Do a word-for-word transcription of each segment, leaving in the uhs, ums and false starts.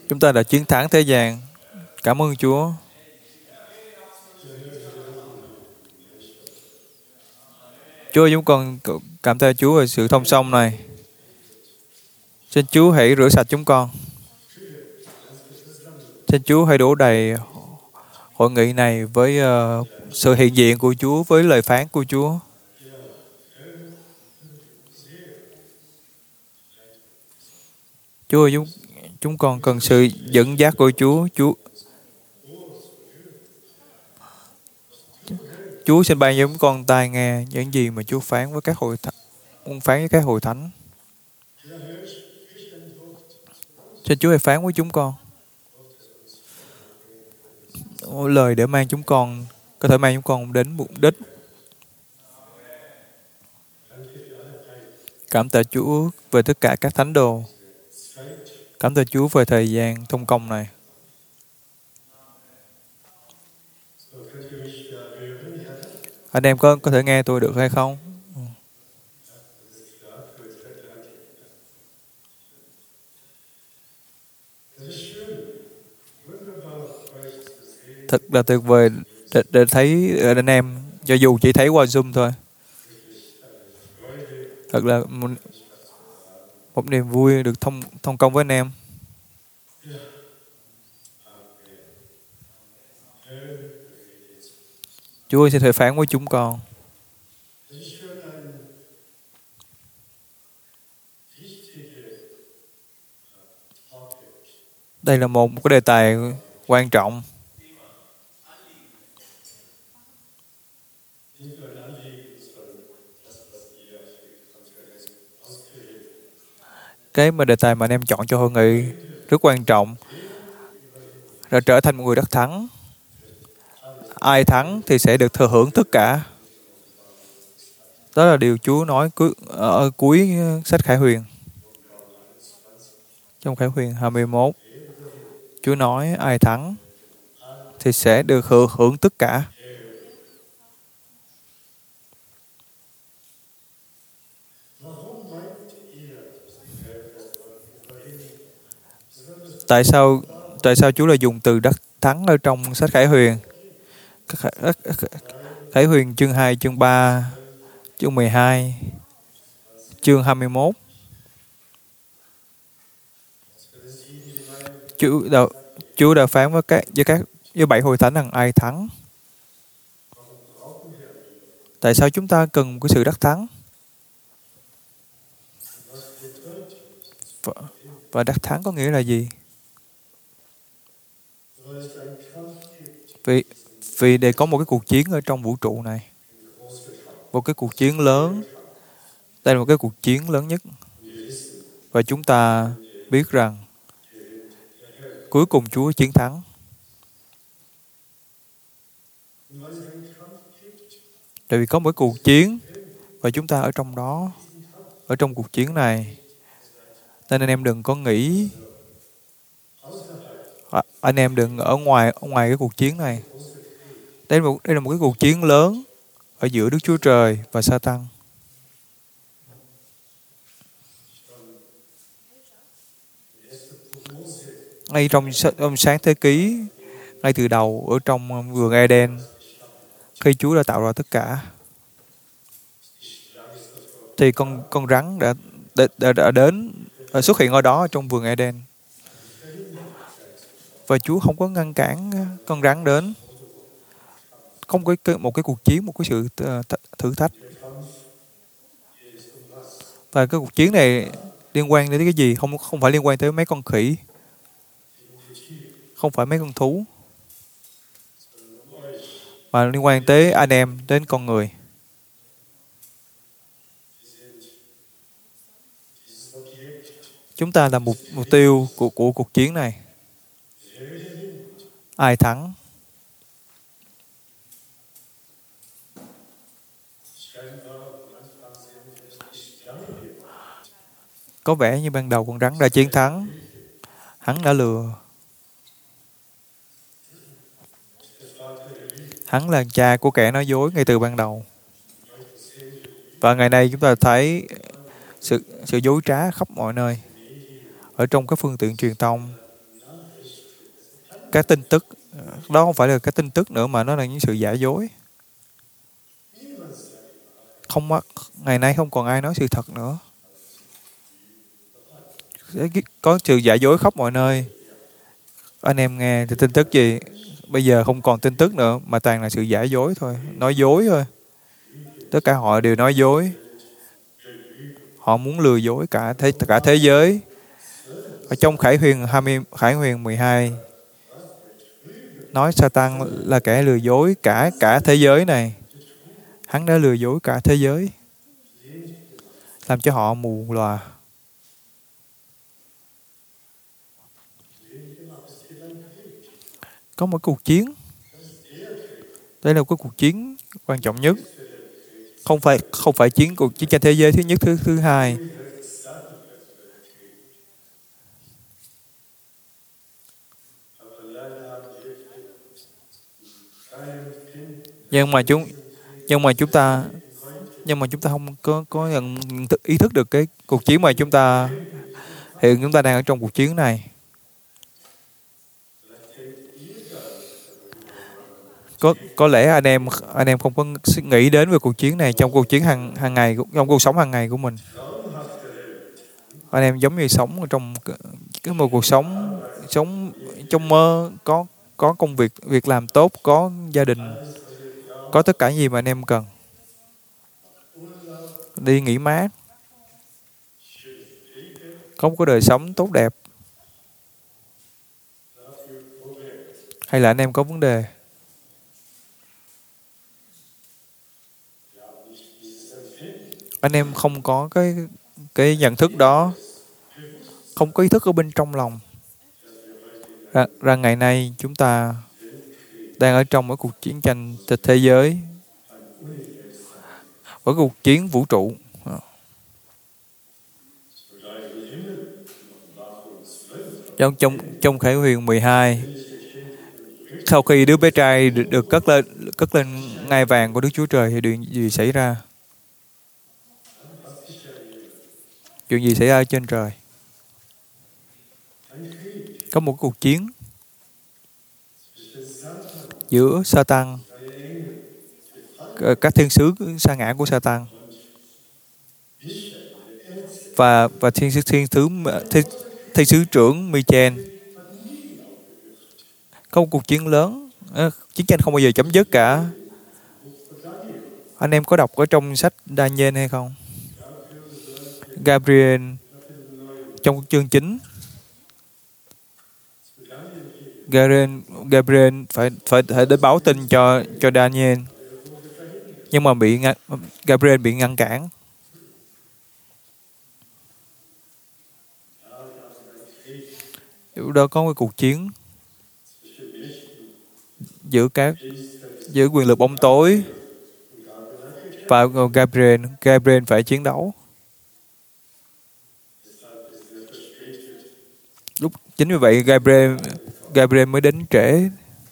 Chúng ta đã chiến thắng thế gian. Cảm ơn Chúa. Chúa, chúng con cảm tạ Chúa về sự thông song này. Xin Chúa hãy rửa sạch chúng con. Xin Chúa hãy đổ đầy hội nghị này với uh, sự hiện diện của Chúa, với lời phán của Chúa. Chúa ơi, chúng, chúng con cần sự dẫn dắt của Chúa. Chúa Chúa xin ban cho chúng con tai nghe những gì mà Chúa phán với các hội thánh, phán với các hội thánh. Xin Chúa hãy phán với chúng con lời để mang chúng con có thể mang chúng con đến mục đích. Cảm tạ Chúa về tất cả các thánh đồ. Cảm tạ Chúa về thời gian thông công này. Anh em có có thể nghe tôi được hay không? Thật là tuyệt vời để, để thấy anh em, cho dù chỉ thấy qua Zoom thôi. Thật là một, một niềm vui được thông thông công với anh em. Chúa sẽ thể phán với chúng con. Đây là một, một cái đề tài quan trọng. Cái mà đề tài mà anh em chọn cho hội nghị rất quan trọng là trở thành một người đắc thắng. Ai thắng thì sẽ được thừa hưởng tất cả. Đó là điều Chúa nói cuối, ở cuối sách Khải Huyền. Trong Khải Huyền hai mươi mốt, Chúa nói ai thắng thì sẽ được hưởng, hưởng tất cả. Tại sao tại sao Chúa lại dùng từ đắc thắng ở trong sách Khải Huyền? Khải Huyền chương hai, chương ba, chương mười hai, chương hai mươi mốt. Chúa đã, Chúa đã phán với các với các với bảy hội thánh rằng ai thắng. Tại sao chúng ta cần một cái sự đắc thắng? Và, và đắc thắng có nghĩa là gì? Vì vì để có một cái cuộc chiến ở trong vũ trụ này, một cái cuộc chiến lớn. Đây là một cái cuộc chiến lớn nhất. Và chúng ta biết rằng cuối cùng Chúa chiến thắng. Tại vì có một cuộc chiến và chúng ta ở trong đó, ở trong cuộc chiến này. Nên anh em đừng có nghĩ, à, anh em đừng ở ngoài ở ngoài cái cuộc chiến này. Đây là một, đây là một cái cuộc chiến lớn ở giữa Đức Chúa Trời và Sa-tan. Ngay trong, trong sáng thế ký, ngay từ đầu ở trong vườn Eden, khi Chúa đã tạo ra tất cả, thì con con rắn đã đã, đã, đã đến xuất hiện ở đó trong vườn Eden. Và Chúa không có ngăn cản con rắn đến. Không có một cái cuộc chiến, một cái sự thử thách. Và cái cuộc chiến này liên quan đến cái gì? Không không phải liên quan tới mấy con khỉ, không phải mấy con thú, mà liên quan tới anh em, đến con người. Chúng ta là mục mục tiêu của của cuộc chiến này. Ai thắng? Có vẻ như ban đầu con rắn đã chiến thắng. Hắn đã lừa. Hắn là cha của kẻ nói dối ngay từ ban đầu. Và ngày nay chúng ta thấy sự, sự dối trá khắp mọi nơi. Ở trong các phương tiện truyền thông, các tin tức. Đó không phải là các tin tức nữa mà nó là những sự giả dối. Không, ngày nay không còn ai nói sự thật nữa. Có sự giả dối khắp mọi nơi. Anh em nghe thì tin tức gì? Bây giờ không còn tin tức nữa mà toàn là sự giả dối thôi, nói dối thôi. Tất cả họ đều nói dối. Họ muốn lừa dối cả thế cả thế giới. Ở trong Khải Huyền hai mươi, Khải Huyền mười hai nói Satan là kẻ lừa dối cả cả thế giới này. Hắn đã lừa dối cả thế giới, làm cho họ mù lòa. Có một cuộc chiến. Đây là một cái cuộc chiến quan trọng nhất. Không phải không phải chiến cuộc chiến tranh thế giới thứ nhất, thứ thứ hai. Nhưng mà chúng nhưng mà chúng ta nhưng mà chúng ta không có có nhận ý thức được cái cuộc chiến mà chúng ta hiện chúng ta đang ở trong cuộc chiến này. Có có lẽ anh em anh em không có nghĩ đến về cuộc chiến này trong cuộc chiến hàng hàng ngày, trong cuộc sống hàng ngày của mình. Anh em giống như sống trong cái một cuộc sống sống trong mơ, có có công việc việc làm tốt, có gia đình, có tất cả gì mà anh em cần. Đi nghỉ mát, có một cái đời sống tốt đẹp. Hay là anh em có vấn đề? Anh em không có cái cái nhận thức đó, không có ý thức ở bên trong lòng. Ra, ra ngày nay chúng ta đang ở trong một cuộc chiến tranh thế giới, một cuộc chiến vũ trụ. Trong trong trong Khải Huyền mười hai, sau khi đứa bé trai được, được cất lên cất lên ngai vàng của Đức Chúa Trời thì chuyện gì xảy ra? Chuyện gì xảy ra ở trên trời? Có một cuộc chiến giữa Satan, các thiên sứ sa ngã của Satan và và thiên sứ thiên sứ thiên, thiên sứ trưởng Michael. Có một cuộc chiến lớn, chiến tranh không bao giờ chấm dứt cả. Anh em có đọc ở trong sách Daniel hay không? Gabriel trong chương chín, Gabriel, Gabriel phải phải phải đến báo tin cho cho Daniel, nhưng mà bị ngăn, Gabriel bị ngăn cản. Lúc đó có một cuộc chiến giữa các giữa quyền lực bóng tối và Gabriel. Gabriel phải chiến đấu. Lúc chính vì vậy Gabriel Gabriel mới đến trễ.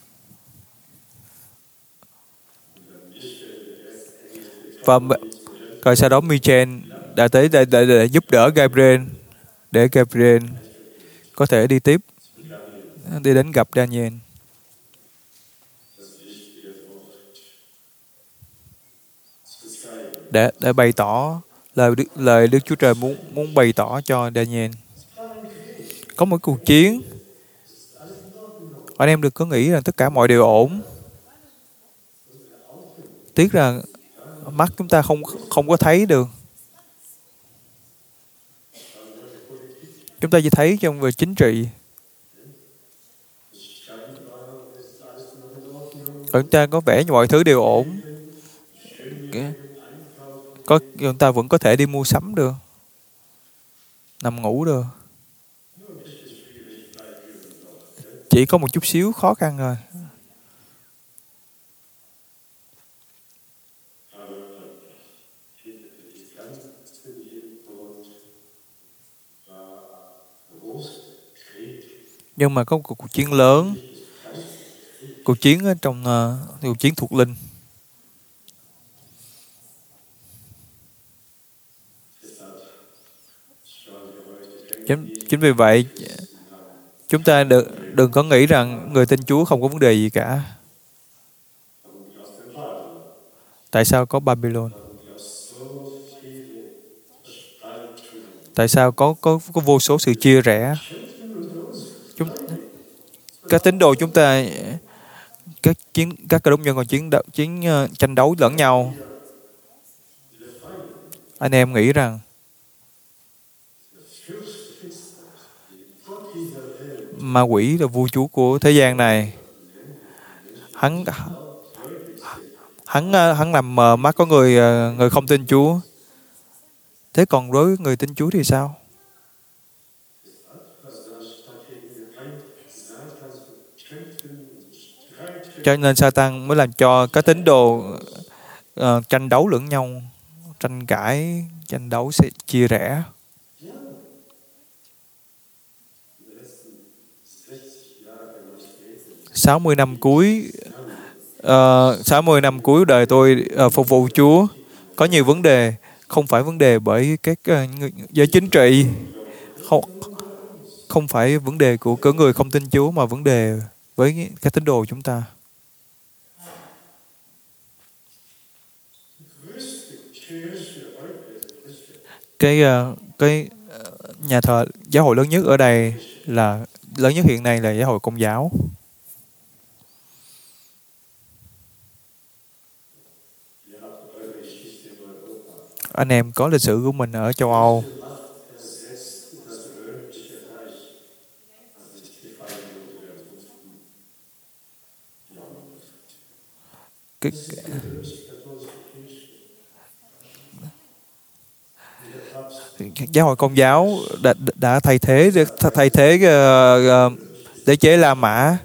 Và rồi sau đó Michael đã tới để, để, để giúp đỡ Gabriel, để Gabriel có thể đi tiếp, đi đến gặp Daniel. Để, để bày tỏ lời Đức, lời Đức Chúa Trời muốn muốn bày tỏ cho Daniel. Có một cuộc chiến, anh em đừng có nghĩ là tất cả mọi điều ổn. Tiếc là mắt chúng ta không không có thấy được. Chúng ta chỉ thấy trong về chính trị. Chúng ta có vẻ như mọi thứ đều ổn. Có, chúng ta vẫn có thể đi mua sắm được, nằm ngủ được. Chỉ có một chút xíu khó khăn rồi. Nhưng mà có một cuộc chiến lớn, cuộc chiến ở trong uh, cuộc chiến thuộc linh. Chính, chính vì vậy Chúng ta đừng, đừng có nghĩ rằng người tin Chúa không có vấn đề gì cả. Tại sao có Babylon? Tại sao có có có vô số sự chia rẽ? Chúng các tín đồ chúng ta, các chiến các cơ đốc nhân còn chiến đấu, chiến uh, tranh đấu lẫn nhau. Anh em nghĩ rằng ma quỷ là vua chúa của thế gian này. Hắn hắn hắn làm mờ mắt có người người không tin Chúa. Thế còn đối với người tin Chúa thì sao? Cho nên Satan mới làm cho các tín đồ uh, tranh đấu lẫn nhau, tranh cãi, tranh đấu sẽ chia rẽ. sáu mươi năm cuối uh, sáu mươi năm cuối đời tôi uh, phục vụ Chúa, có nhiều vấn đề, không phải vấn đề bởi các uh, giới chính trị, không, không phải vấn đề của cỡ người không tin Chúa, mà vấn đề với các tín đồ chúng ta. Cái uh, cái nhà thờ giáo hội lớn nhất ở đây là lớn nhất hiện nay là giáo hội Công giáo. Anh em có lịch sử của mình ở châu Âu. Cái, giáo hội Công giáo đã, đã thay thế thay thế uh, uh, đế chế La Mã.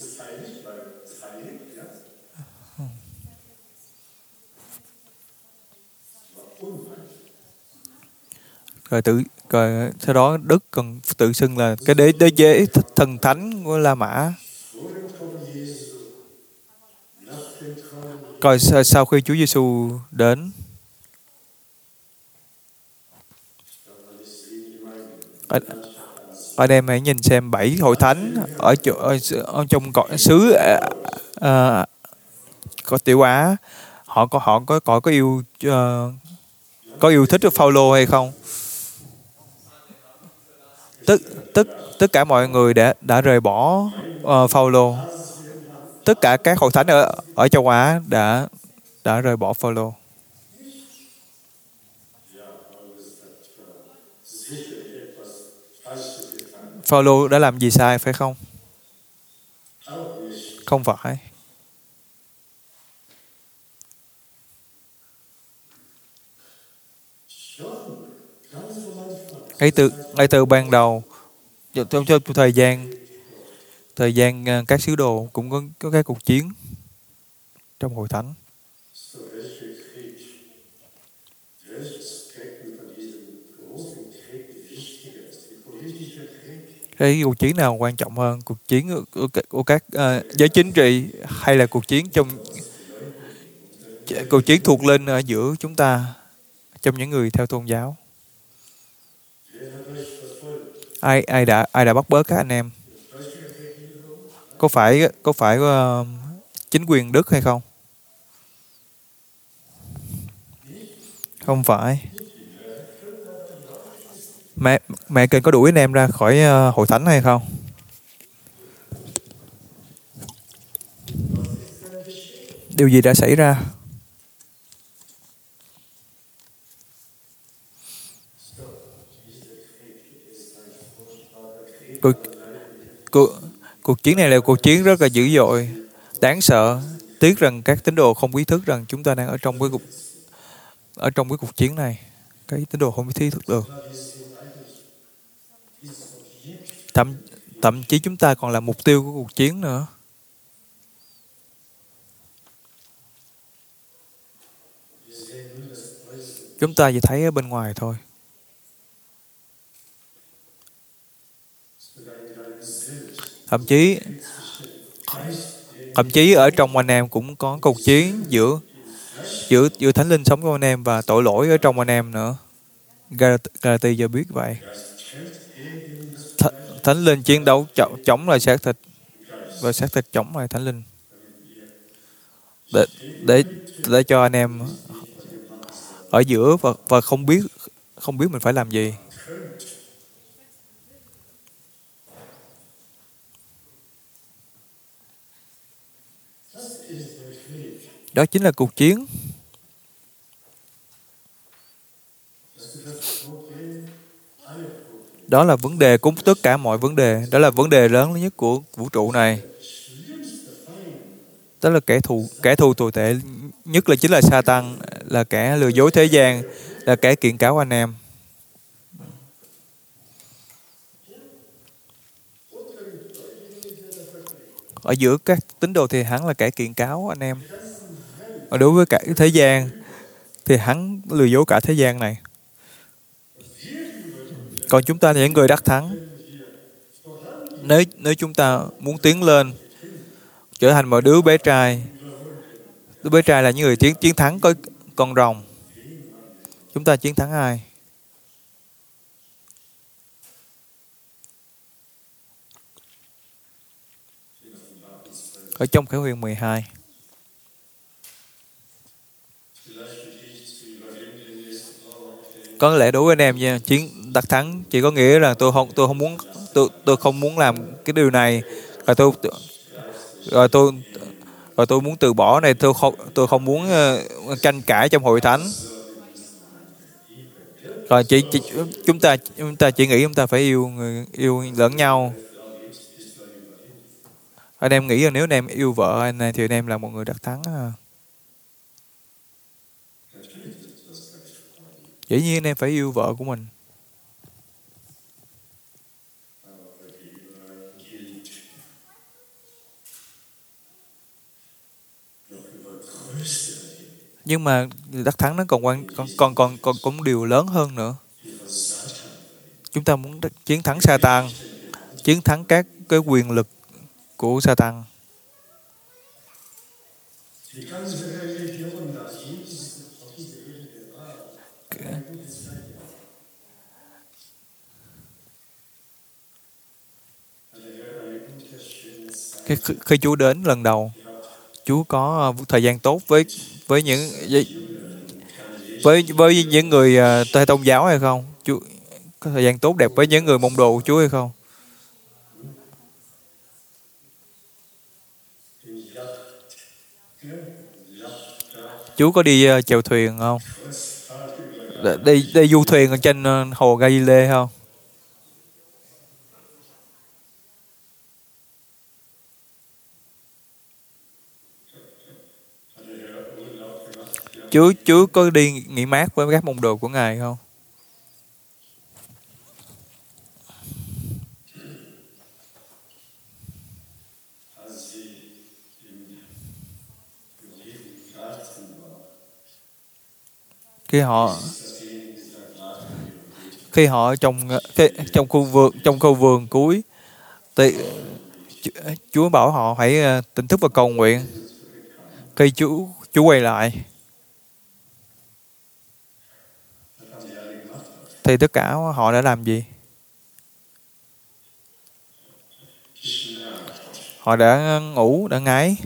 Rồi tự rồi sau đó Đức còn tự xưng là cái đế đế chế thần thánh của La Mã. Rồi sau khi Chúa Giêsu đến, anh, anh em hãy nhìn xem bảy hội thánh ở, chỗ, ở, ở trong cõi xứ à, à, có Tiểu Á, họ có họ có có có yêu uh, có yêu thích Phaolô hay không? Tất tất tất cả mọi người đã đã rời bỏ uh, Phaolô. Tất cả các hội thánh ở ở châu Á đã đã rời bỏ Phaolô. Phaolô đã làm gì sai phải không? Không phải. Ngay từ ngay từ ban đầu, trong, trong thời gian thời gian các sứ đồ cũng có có các cuộc chiến trong hội thánh. Cái cuộc chiến nào quan trọng hơn, cuộc chiến của, của các uh, giới chính trị hay là cuộc chiến trong cuộc chiến thuộc linh ở giữa chúng ta, trong những người theo tôn giáo? Ai ai đã ai đã bắt bớ các anh em? Có phải có phải uh, chính quyền Đức hay không? Không phải. Mẹ mẹ cần có đuổi anh em ra khỏi uh, hội thánh hay không? Điều gì đã xảy ra? Cuộc, cuộc, cuộc chiến này là cuộc chiến rất là dữ dội, đáng sợ. Tiếc rằng các tín đồ không ý thức rằng chúng ta đang ở trong cái cuộc ở trong cái cuộc chiến này. Cái tín đồ không ý thức được. Thậm thậm chí chúng ta còn là mục tiêu của cuộc chiến nữa. Chúng ta chỉ thấy ở bên ngoài thôi. Thậm chí thậm chí ở trong anh em cũng có cuộc chiến giữa giữa giữa thánh linh sống của anh em và tội lỗi ở trong anh em nữa. Galati cho biết vậy. Th- Thánh linh chiến đấu chống, chống lại xác thịt, và xác thịt chống lại thánh linh, để để để cho anh em ở giữa và và không biết không biết mình phải làm gì. Đó chính là cuộc chiến. Đó là vấn đề của tất cả mọi vấn đề. Đó là vấn đề lớn nhất của vũ trụ này. Đó là kẻ thù kẻ thù tồi tệ nhất là chính là Satan, là kẻ lừa dối thế gian, là kẻ kiện cáo anh em. Ở giữa các tín đồ thì hắn là kẻ kiện cáo anh em. Ở đối với cả thế gian thì hắn lừa dối cả thế gian này. Còn chúng ta là những người đắc thắng. Nếu nếu chúng ta muốn tiến lên, trở thành một đứa bé trai, đứa bé trai là những người chiến chiến thắng có con rồng. Chúng ta chiến thắng ai? Ở trong Khải Huyền mười hai. Có lẽ đối với anh em nha, chiến đắc thắng chỉ có nghĩa là tôi không tôi không muốn tôi tôi không muốn làm cái điều này, rồi tôi rồi tôi rồi tôi muốn từ bỏ này, tôi không tôi không muốn uh, tranh cãi trong hội thánh. Rồi chỉ, chỉ chúng ta chúng ta chỉ nghĩ chúng ta phải yêu người yêu lẫn nhau. Anh em nghĩ là nếu anh em yêu vợ anh này thì anh em là một người đắc thắng à. Dĩ nhiên anh em phải yêu vợ của mình. Nhưng mà đắc thắng nó còn quan còn còn còn còn cũng điều lớn hơn nữa. Chúng ta muốn chiến thắng Satan, chiến thắng các cái quyền lực của Satan. Khi, khi Chúa đến lần đầu, Chúa có thời gian tốt với với những với với những người uh, tôn giáo hay không? Chúa có thời gian tốt đẹp với những người môn đồ của Chúa hay không? Chúa có đi uh, chèo thuyền không? Đi đi du thuyền ở trên uh, hồ Galilee không? Chúa Chúa có đi nghỉ mát với các môn đồ của Ngài không? Khi họ khi họ trong khi, trong khu vườn trong khu vườn cuối, thì Chúa bảo họ hãy tỉnh thức và cầu nguyện. Khi Chúa Chúa quay lại thì tất cả họ đã làm gì? Họ đã ngủ, đã ngáy.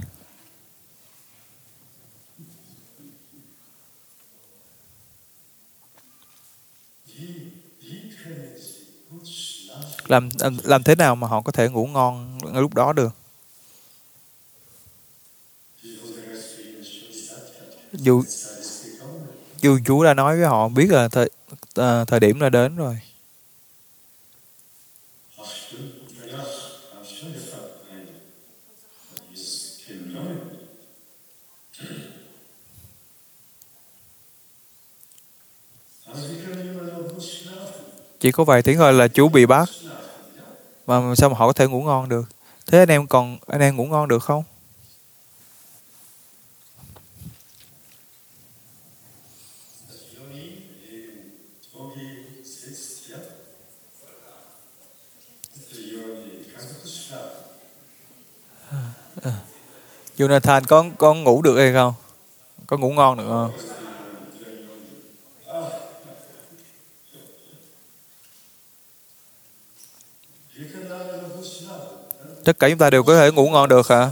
Làm làm thế nào mà họ có thể ngủ ngon lúc đó được? Dù dù Chúa đã nói với họ biết là thời uh, thời điểm đã đến rồi. Chỉ có vài tiếng thôi là Chúa bị bắt, mà sao mà họ có thể ngủ ngon được? Thế anh em còn anh em ngủ ngon được không? Jonathan có có ngủ được hay không? Có ngủ ngon được không? Tất cả chúng ta đều có thể ngủ ngon được hả?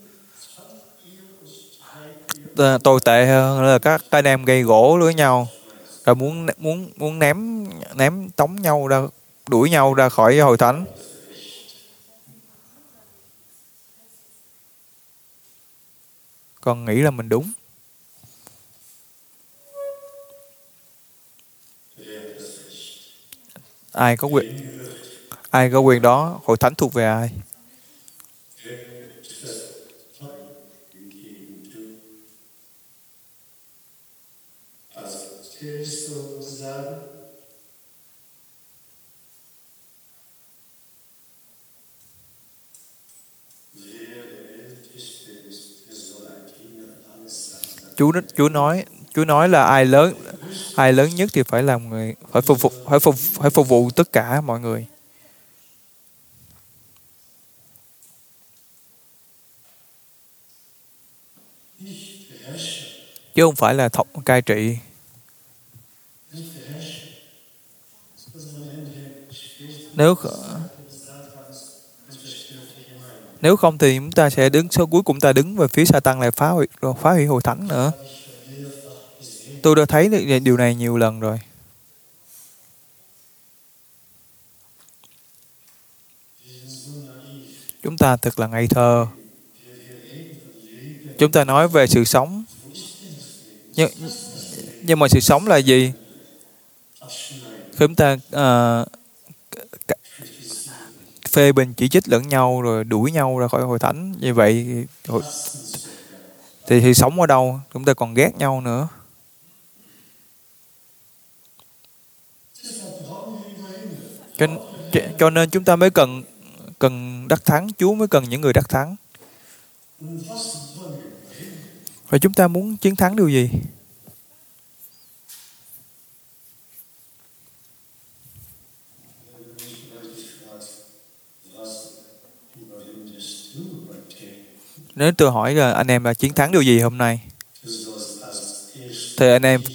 Ờ, tồi tệ hơn là các anh em gây gỗ với nhau, rồi muốn muốn muốn ném ném tống nhau ra, đuổi nhau ra khỏi hội thánh. Còn nghĩ là mình đúng. Ai có quyền ai có quyền đó? Hội thánh thuộc về ai? Chúa Chúa nói Chúa nói là ai lớn ai lớn nhất thì phải làm người, phải phục vụ phải phục phải phục vụ tất cả mọi người. Chứ không phải là thống cai trị. Nếu nếu không thì chúng ta sẽ đứng số cuối cùng, ta đứng về phía Sa-tan lại phá hủy rồi phá hủy hội thánh nữa. Tôi đã thấy được điều này nhiều lần rồi. Chúng ta thật là ngây thơ. Chúng ta nói về sự sống, nhưng nhưng mà sự sống là gì? Khi chúng ta uh, phê bình chỉ trích lẫn nhau rồi đuổi nhau ra khỏi hội thánh như vậy thì thì sống ở đâu? Chúng ta còn ghét nhau nữa. Cho, cho, cho nên chúng ta mới cần cần đắc thắng. Chúa mới cần những người đắc thắng. Và chúng ta muốn chiến thắng điều gì? Nếu tôi hỏi là anh em là chiến thắng điều gì hôm nay, thì anh em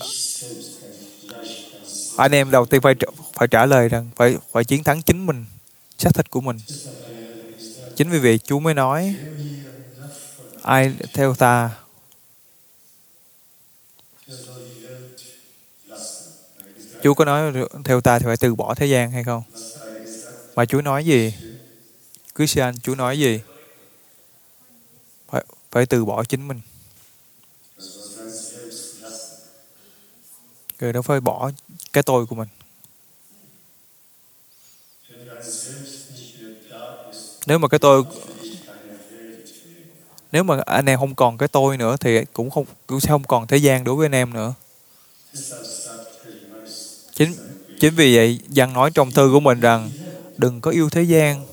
anh em đầu tiên phải phải trả lời rằng phải phải chiến thắng chính mình, xác thịt của mình. Chính vì vậy Chúa mới nói ai theo ta. Chúa có nói theo ta thì phải từ bỏ thế gian hay không? Mà Chúa nói gì? Christian, Chúa nói gì? Phải, phải từ bỏ chính mình. Rồi đó phải bỏ cái tôi của mình. Nếu mà cái tôi Nếu mà anh em không còn cái tôi nữa thì cũng không cũng sẽ không còn thế gian đối với anh em nữa. Chính chính vì vậy Giăng nói trong thư của mình rằng đừng có yêu thế gian.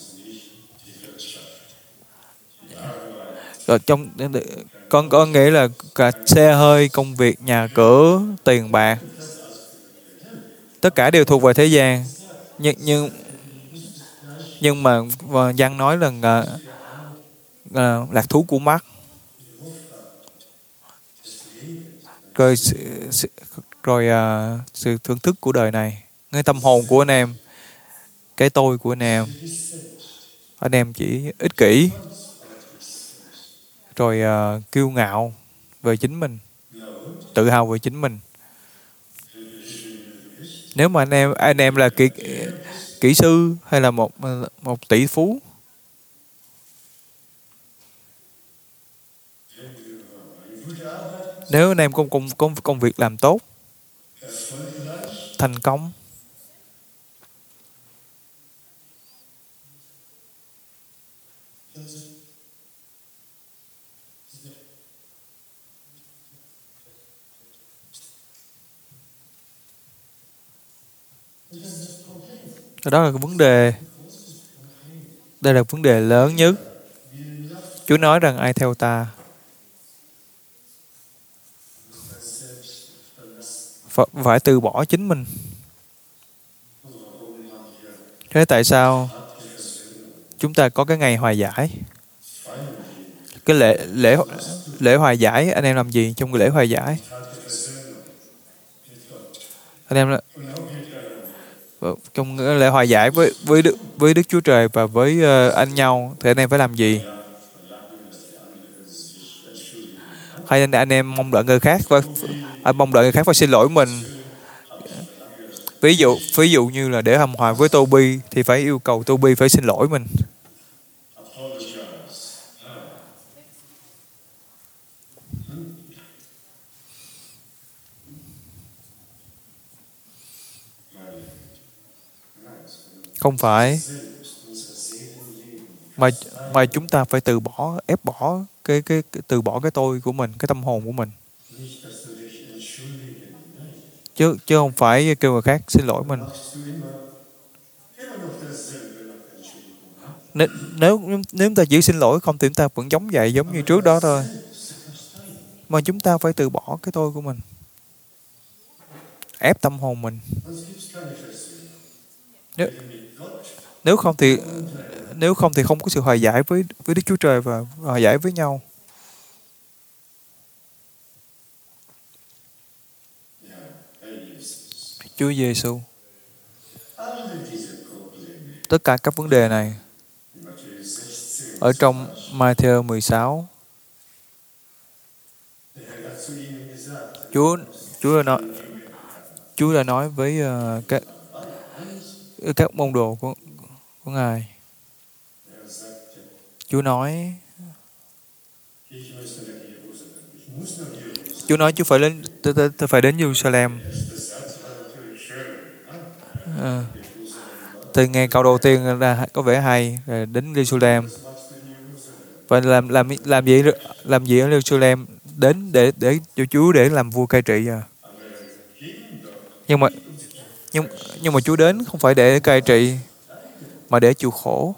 Rồi trong con có nghĩa là cả xe hơi, công việc, nhà cửa, tiền bạc, tất cả đều thuộc về thế gian. Nhưng nhưng nhưng mà Giăng nói là uh, uh, lạc thú của mắt, rồi rồi uh, sự thưởng thức của đời này, ngay tâm hồn của anh em, cái tôi của anh em. Anh em chỉ ích kỷ, rồi uh, kiêu ngạo về chính mình, tự hào về chính mình. Nếu mà anh em anh em là kỹ kỹ sư hay là một một tỷ phú, nếu anh em có công công công việc làm tốt, thành công, đó là cái vấn đề. Đây là vấn đề lớn nhất. Chúa nói rằng ai theo ta phải từ bỏ chính mình. Thế tại sao chúng ta có cái ngày hòa giải? Cái lễ lễ lễ hòa giải, anh em làm gì trong cái lễ hòa giải? Anh em trong lễ hòa giải với với Đức, với Đức Chúa Trời và với uh, anh nhau thì anh em phải làm gì? Hay anh, anh em mong đợi người khác và anh mong đợi người khác phải xin lỗi mình. Ví dụ ví dụ như là để hâm hòa với Toby thì phải yêu cầu Toby phải xin lỗi mình. Không phải, mà mà chúng ta phải từ bỏ, ép bỏ cái cái, cái từ bỏ cái tôi của mình, cái tâm hồn của mình, chứ chứ không phải kêu người khác xin lỗi mình. Nếu nếu nếu chúng ta chỉ xin lỗi không thì chúng ta vẫn giống vậy, giống như trước đó thôi. Mà chúng ta phải từ bỏ cái tôi của mình, ép tâm hồn mình. Nếu nếu không thì nếu không thì không có sự hòa giải với với Đức Chúa Trời và hòa giải với nhau. Chúa Giêsu, tất cả các vấn đề này ở trong Ma-thi-ơ mười sáu, Chúa Chúa đã nói Chúa đã nói với uh, các các môn đồ của của Ngài. Chúa nói Chúa nói Chúa phải đến tôi, tôi phải đến Jerusalem. À, từ nghe câu đầu tiên là có vẻ hay, rồi đến Jerusalem. Và làm làm làm gì làm gì ở Jerusalem? Đến để để cho Chúa để làm vua cai trị à. Nhưng mà nhưng nhưng mà Chúa đến không phải để cai trị mà để chịu khổ.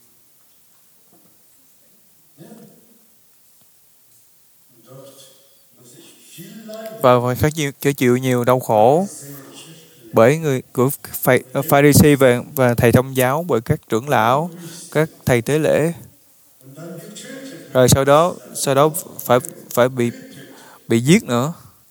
Và phải chịu, chịu nhiều đau khổ bởi người của Pha-ri-si và, và thầy thông giáo, bởi các trưởng lão, các thầy tế lễ. Rồi sau đó sau đó phải phải bị bị giết nữa.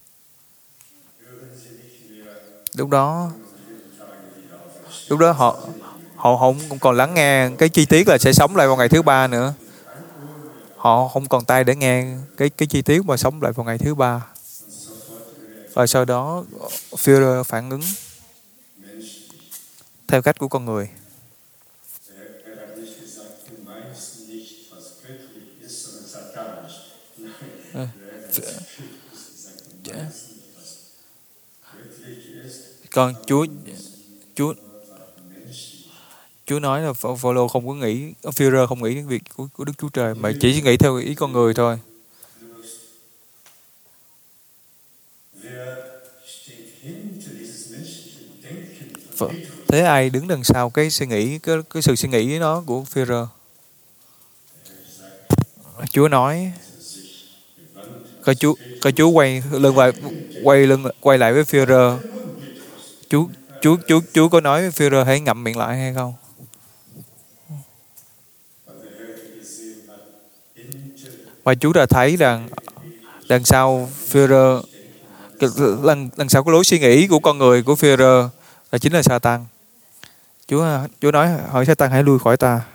Lúc đó lúc đó họ họ không cũng còn lắng nghe cái chi tiết là sẽ sống lại vào ngày thứ ba nữa. Họ không còn tay để nghe cái cái chi tiết mà sống lại vào ngày thứ ba. Và sau đó Führer phản ứng theo cách của con người. Còn Chúa Chúa Chúa nói là Phaolô không có nghĩ, Führer không nghĩ đến việc của, của Đức Chúa Trời mà chỉ nghĩ theo ý con người thôi. Thế ai đứng đằng sau cái suy nghĩ, cái, cái sự suy nghĩ đó của Führer? Chúa nói, coi Chúa, coi Chúa quay lưng lại, quay lưng quay lại với Führer. Chúa, Chúa, Chúa, Chúa có nói với Führer hãy ngậm miệng lại hay không? Và Chúa đã thấy rằng đằng sau Führer, lần lần sau cái lối suy nghĩ của con người của Führer là chính là Satan. Chúa Chúa nói hỏi Satan hãy lui khỏi ta.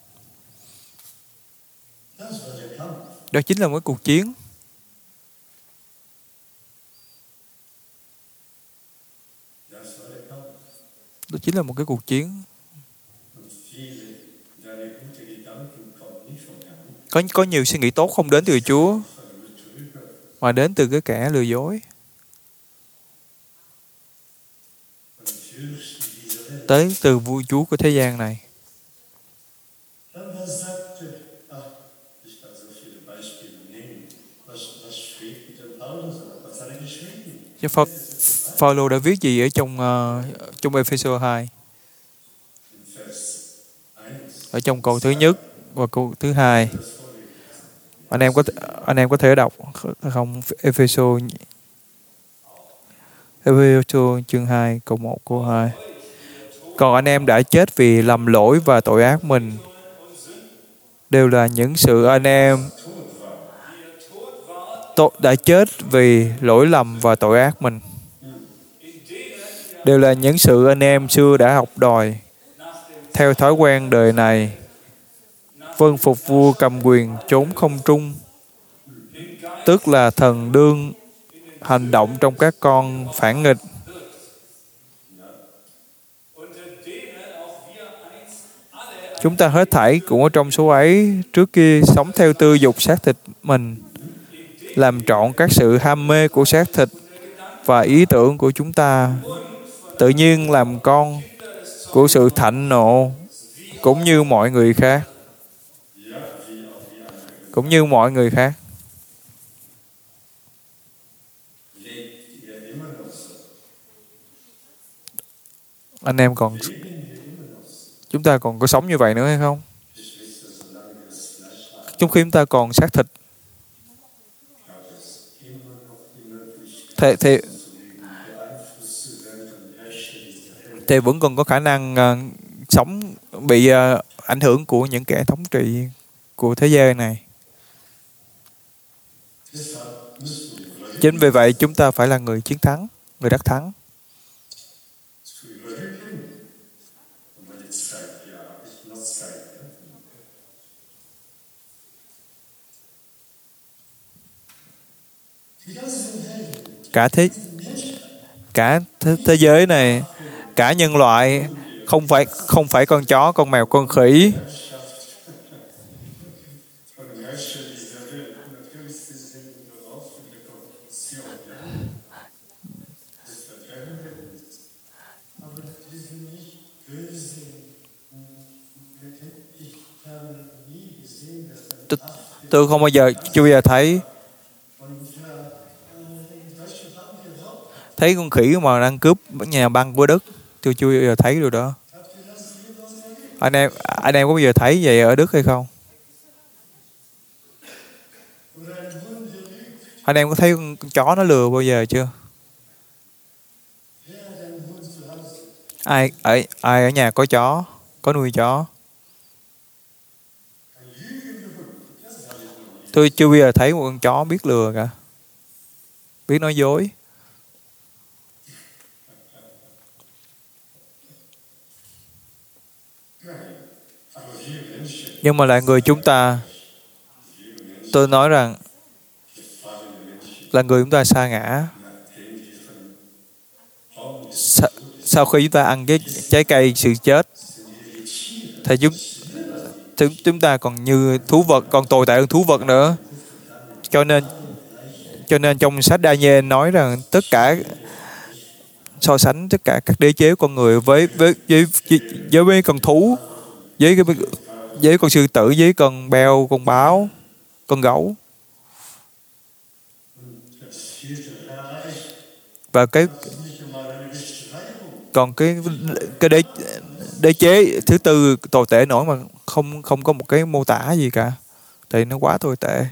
Đó chính là một cuộc chiến. Đó chính là một cái cuộc chiến. Có có nhiều suy nghĩ tốt không đến từ Chúa mà đến từ cái kẻ lừa dối. Tới từ vua chúa của thế gian này. Chứ Phật Phaolô đã viết gì ở trong uh, trong Ê-phê-sô hai? Ở trong câu thứ nhất và câu thứ hai. Anh em có anh em có thể đọc không? Ê-phê-sô Ê-phê-sô chương hai câu một câu hai. Còn anh em đã chết vì lầm lỗi và tội ác mình, đều là những sự anh em đã chết vì lỗi lầm và tội ác mình. đều là những sự anh em xưa đã học đòi. Theo thói quen đời này, vâng phục vua cầm quyền trốn không trung, tức là thần đương hành động trong các con phản nghịch. Chúng ta hết thảy cũng ở trong số ấy, trước kia sống theo tư dục xác thịt mình, làm trọn các sự ham mê của xác thịt và ý tưởng của chúng ta, tự nhiên làm con của sự thạnh nộ, cũng như mọi người khác. Cũng như mọi người khác. Anh em còn, chúng ta còn có sống như vậy nữa hay không? Trong khi chúng ta còn xác thịt, thì, thì, thì vẫn còn có khả năng uh, sống bị uh, ảnh hưởng của những kẻ thống trị của thế giới này. Chính vì vậy chúng ta phải là người chiến thắng, người đắc thắng. Cả thế cả thế, thế giới này, cả nhân loại, không phải không phải con chó, con mèo, con khỉ. Tôi không bao giờ, chưa bao giờ thấy thấy con khỉ mà đang cướp nhà băng của Đức. Tôi chưa bao giờ thấy được đó. Anh em anh em có bao giờ thấy vậy ở Đức hay không? Anh em có thấy con chó nó lừa bao giờ chưa? Ai ở ai ở nhà có chó, có nuôi chó? Tôi chưa bao giờ thấy một con chó biết lừa cả, biết nói dối. Nhưng mà lại người chúng ta, tôi nói rằng là người chúng ta sa ngã. Sa, sau khi chúng ta ăn cái trái cây sự chết, thì chúng chúng chúng ta còn như thú vật, còn tồi tệ hơn thú vật nữa. Cho nên cho nên trong sách Daniel nói rằng tất cả so sánh tất cả các đế chế con người với với với với, với, với con thú, với cái với con sư tử, với con beo, con báo, con gấu. Và cái còn cái cái đế đế chế thứ tư tồi tệ nổi mà không không có một cái mô tả gì cả, thì nó quá tồi tệ.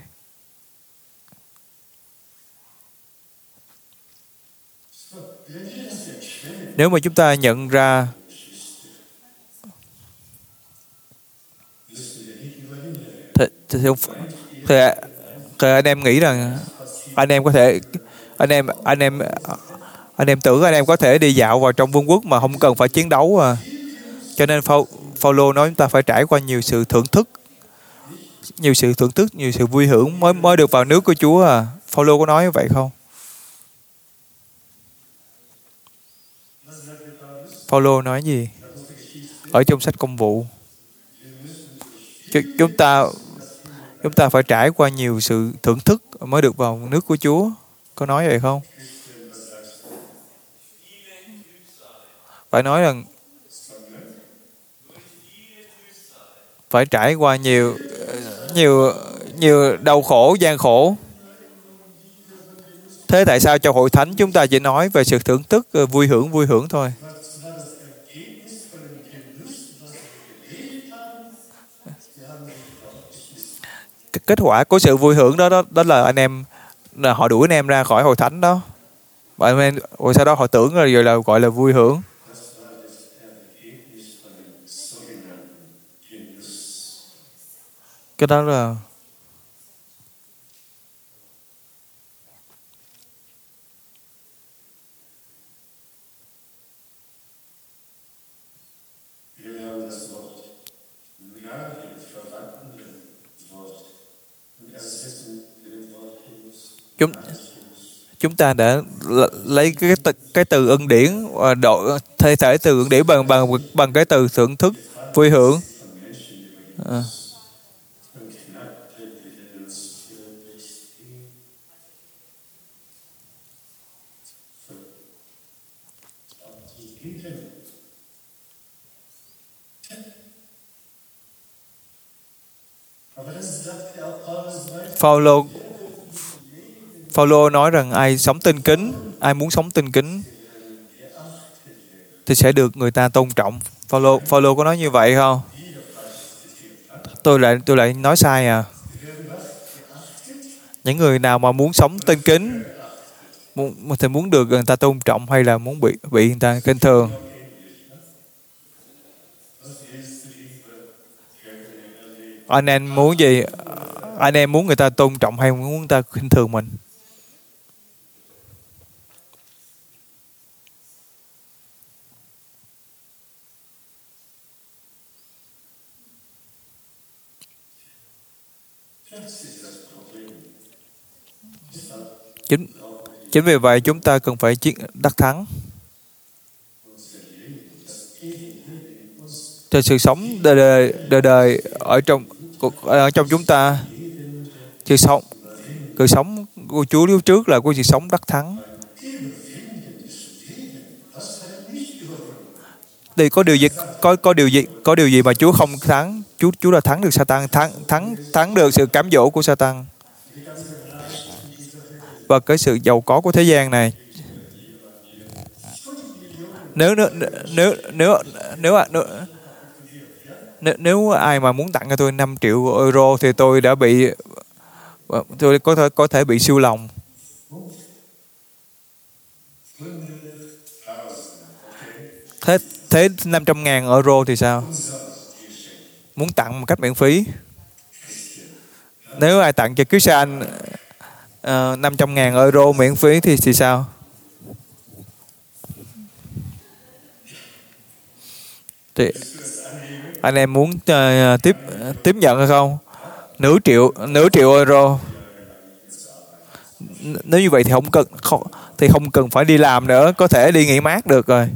Nếu mà chúng ta nhận ra thì, thì, thì, thì anh em nghĩ rằng anh em có thể anh em anh em anh em tưởng anh em có thể đi dạo vào trong vương quốc mà không cần phải chiến đấu à. Cho nên Phaolô nói chúng ta phải trải qua nhiều sự thưởng thức, nhiều sự thưởng thức, nhiều sự vui hưởng mới mới được vào nước của Chúa à. Phaolô có nói như vậy không? Phaolô nói gì ở trong sách Công vụ? Ch- chúng ta chúng ta phải trải qua nhiều sự thưởng thức mới được vào nước của Chúa. Có nói vậy không? Phải nói rằng phải trải qua nhiều nhiều nhiều đau khổ, gian khổ. Thế tại sao trong hội thánh chúng ta chỉ nói về sự thưởng thức, vui hưởng, vui hưởng thôi? Kết quả của sự vui hưởng đó đó, đó là anh em là họ đuổi anh em ra khỏi hội thánh đó. Và anh em, rồi sau đó họ tưởng là rồi là gọi là vui hưởng. Cái đó là chúng chúng ta đã lấy cái từ, cái từ ân điển và độ thay thể từ ân điển bằng bằng bằng cái từ thưởng thức vui hưởng. À. Phaolô Phaolô nói rằng ai sống tinh kính, ai muốn sống tinh kính thì sẽ được người ta tôn trọng. Phaolô Phaolô có nói như vậy không? Tôi lại tôi lại nói sai à? Những người nào mà muốn sống tinh kính muốn thì muốn được người ta tôn trọng hay là muốn bị bị người ta khinh thường? Anh em muốn gì? Anh em muốn người ta tôn trọng hay muốn người ta khinh thường mình? Chính chính vì vậy chúng ta cần phải chiến đắc thắng. Cho sự sống đời đời, đời đời ở trong ở trong chúng ta, sự sống sự sống của Chúa lúc trước là của sự sống đắc thắng. Thì có điều gì có có điều gì có điều gì mà Chúa không thắng? Chúa Chúa đã thắng được Satan, thắng thắng thắng được sự cám dỗ của Satan và cái sự giàu có của thế gian này. Nếu nếu nếu nếu nếu nếu, nếu, nếu ai mà muốn tặng cho tôi năm triệu euro thì tôi đã bị tôi có thể có thể bị siêu lòng. Thế thế năm trăm ngàn euro thì sao? Muốn tặng một cách miễn phí. Nếu ai tặng cho Christian uh, năm trăm ngàn euro miễn phí thì thì sao? Thì anh em muốn uh, tiếp tiếp nhận hay không? Nửa triệu nửa triệu euro. Nếu như vậy thì không cần không, thì không cần phải đi làm nữa, có thể đi nghỉ mát được rồi.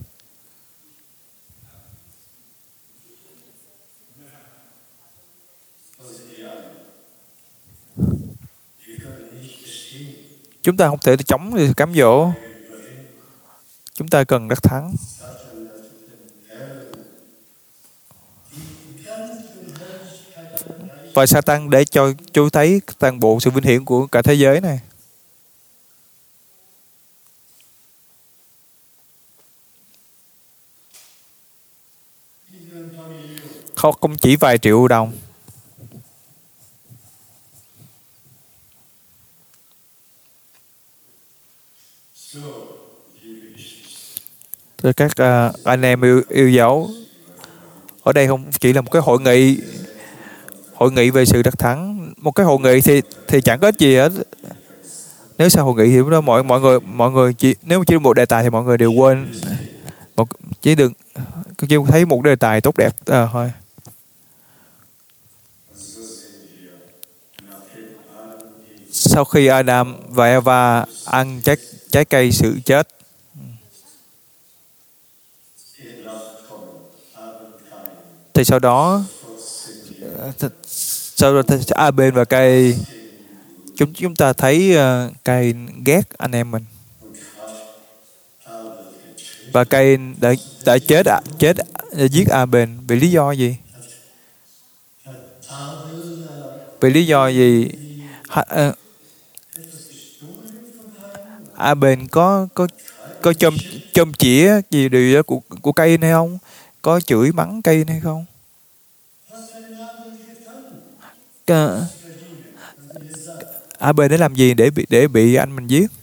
Chúng ta không thể chống được cám dỗ. Chúng ta cần đắc thắng. Và Satan để cho Chúa thấy toàn bộ sự vinh hiển của cả thế giới này. Không, không chỉ vài triệu đồng. Thưa các uh, anh em yêu, yêu dấu, ở đây không chỉ là một cái hội nghị hội nghị về sự đắc thắng. Một cái hội nghị thì thì chẳng có ích gì hết. Nếu sau hội nghị thì đó mọi mọi người mọi người chỉ nếu chỉ một đề tài thì mọi người đều quên một chỉ đừng chỉ thấy một đề tài tốt đẹp à, thôi. Sau khi Adam và Eva ăn trái trái cây sự chết, thì sau đó sau đó Abel và Cain chúng chúng ta thấy uh, Cain ghét anh em mình và Cain đã đã chết chết giết Abel vì lý do gì? Vì lý do gì? Ha, uh, Abel có có có chôm chôm chĩa gì điều đó của của Cain hay không? Có chửi mắng Cain hay không? Uh, Abel để làm gì để bị để bị anh mình giết?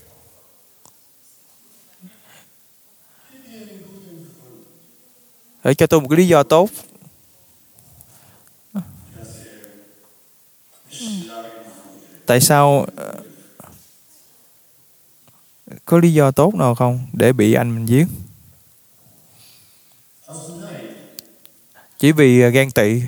Để cho tôi một cái lý do tốt. Tại sao có lý do tốt nào không để bị anh mình giết? Chỉ vì ghen tị.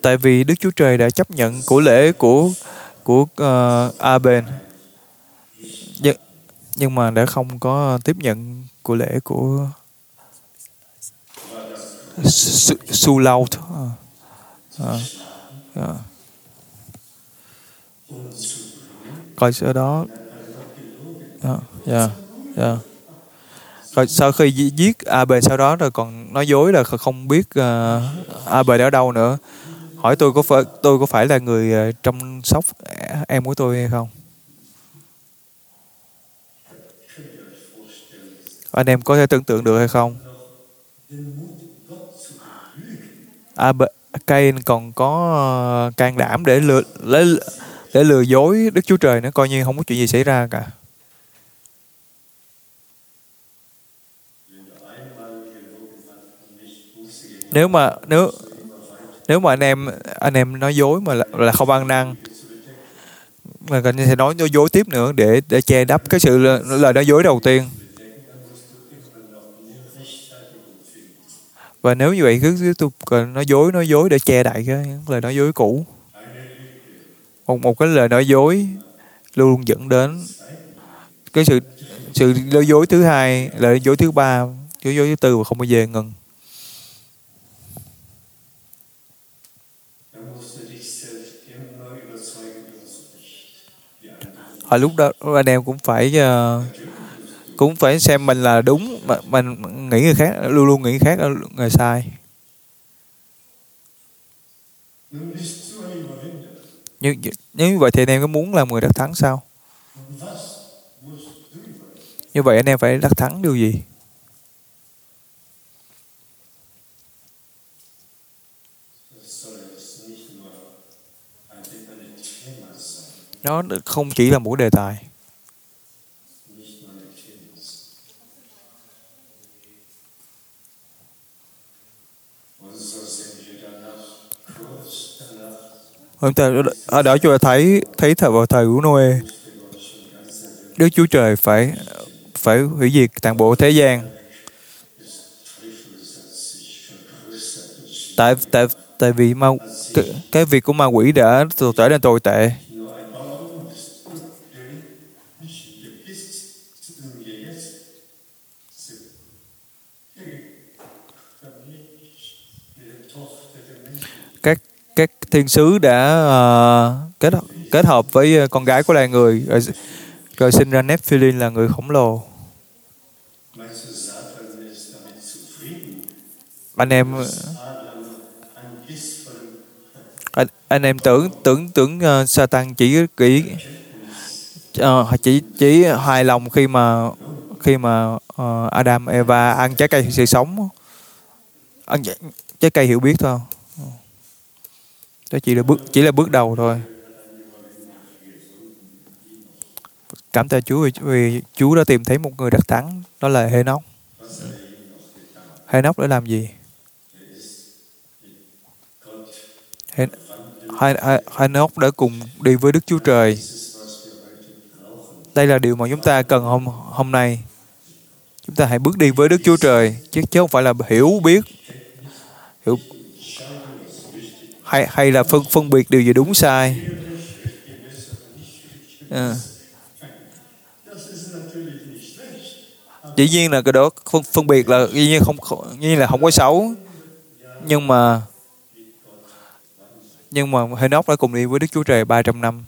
Tại vì Đức Chúa Trời đã chấp nhận của lễ của của uh, Abel, nhưng, nhưng mà đã không có tiếp nhận của lễ của Su, Su Lâu. À, à. Coi sau đó, yeah, yeah, yeah. Rồi sau khi giết Abel sau đó rồi còn nói dối là không biết uh, Abel ở đâu nữa. Hỏi tôi có phải tôi có phải là người uh, chăm sóc em của tôi hay không? Anh em có thể tưởng tượng được hay không? Abel, Cain còn có uh, can đảm để lừa để, để lừa dối Đức Chúa Trời nữa, coi như không có chuyện gì xảy ra cả. Nếu mà nếu nếu mà anh em anh em nói dối mà là, là không ăn năn, mà anh sẽ nói nói dối tiếp nữa để để che đắp cái sự lời nói dối đầu tiên. Và nếu như vậy cứ tiếp tục nói dối nói dối để che đậy cái lời nói dối cũ. Một một cái lời nói dối luôn luôn dẫn đến cái sự sự nói dối thứ hai, lời nói dối thứ ba, nói dối thứ tư và không bao giờ ngừng. Ở lúc đó anh em cũng phải uh, cũng phải xem mình là đúng, mà mình nghĩ người khác, luôn luôn nghĩ người khác là người sai. Như như vậy thì anh em có muốn làm người đắc thắng sao? Như vậy anh em phải đắc thắng điều gì? Nó không chỉ là một đề tài. Chúng ta ở đó chúng ta thấy thấy thời vào thời của Noe, Đức Chúa Trời phải phải hủy diệt toàn bộ thế gian. Tại tại tại vì ma cái, cái việc của ma quỷ đã trở nên tồi tệ. Các các thiên sứ đã uh, kết kết hợp với con gái của loài người rồi, rồi sinh ra Nephilim là người khổng lồ. Anh em anh, anh em tưởng tưởng tưởng uh, Satan chỉ chỉ uh, chỉ chỉ hài lòng khi mà khi mà uh, Adam Eva ăn trái cây sự sống, ăn trái cây hiểu biết thôi. Đó chỉ là bước chỉ là bước đầu thôi. Cảm tạ Chúa vì, vì Chúa đã tìm thấy một người đắc thắng, đó là Hê-nóc. Hê-nóc đã làm gì? Hê-nóc đã cùng đi với Đức Chúa Trời. Đây là điều mà chúng ta cần hôm hôm nay. Chúng ta hãy bước đi với Đức Chúa Trời, chứ chứ không phải là hiểu biết, hiểu hay hay là phân phân biệt điều gì đúng sai. À. Dĩ nhiên là cái đó phân, phân biệt là dĩ nhiên không, không dĩ nhiên là không có xấu, nhưng mà nhưng mà Hê-nóc đã cùng đi với Đức Chúa Trời ba trăm năm.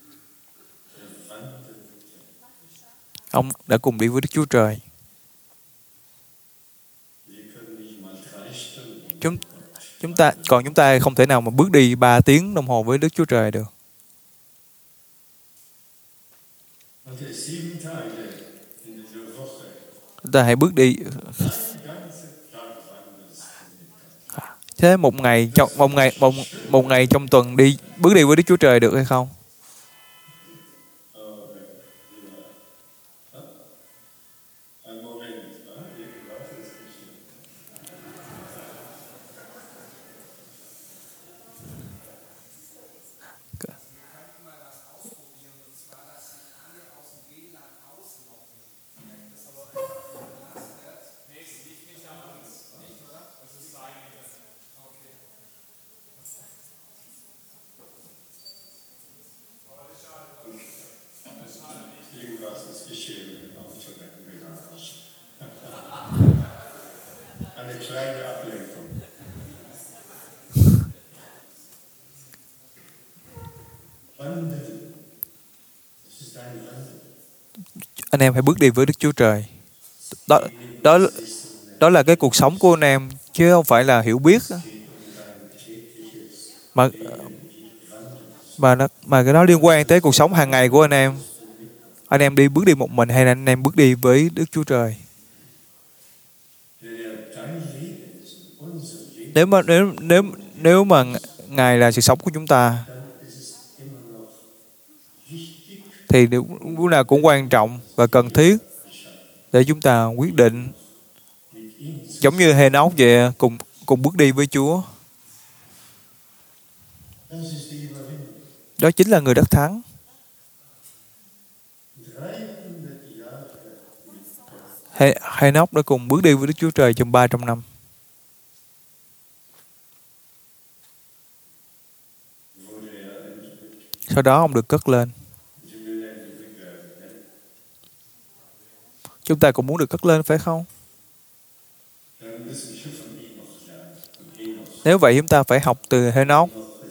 Ông đã cùng đi với Đức Chúa Trời. Chúng chúng ta còn chúng ta không thể nào mà bước đi ba tiếng đồng hồ với Đức Chúa Trời được. Chúng ta hãy bước đi. Thế một ngày trong một ngày một, một ngày trong tuần đi bước đi với Đức Chúa Trời được hay không? Anh em hãy bước đi với Đức Chúa Trời. Đó, đó, đó là cái cuộc sống của anh em, chứ không phải là hiểu biết. Mà mà nó, mà cái đó liên quan tới cuộc sống hàng ngày của anh em. Anh em đi bước đi một mình hay là anh em bước đi với Đức Chúa Trời? Nếu mà nếu nếu nếu mà Ngài là sự sống của chúng ta, thì lúc nào cũng quan trọng và cần thiết để chúng ta quyết định, giống như Hê-nóc vậy, cùng cùng bước đi với Chúa. Đó chính là người đắc thắng. Hê- Hê-nóc đã cùng bước đi với Đức Chúa Trời trong ba trăm năm. Sau đó ông được cất lên. Chúng ta cũng muốn được cất lên, phải không? Nếu vậy chúng ta phải học từ Hê-nóc.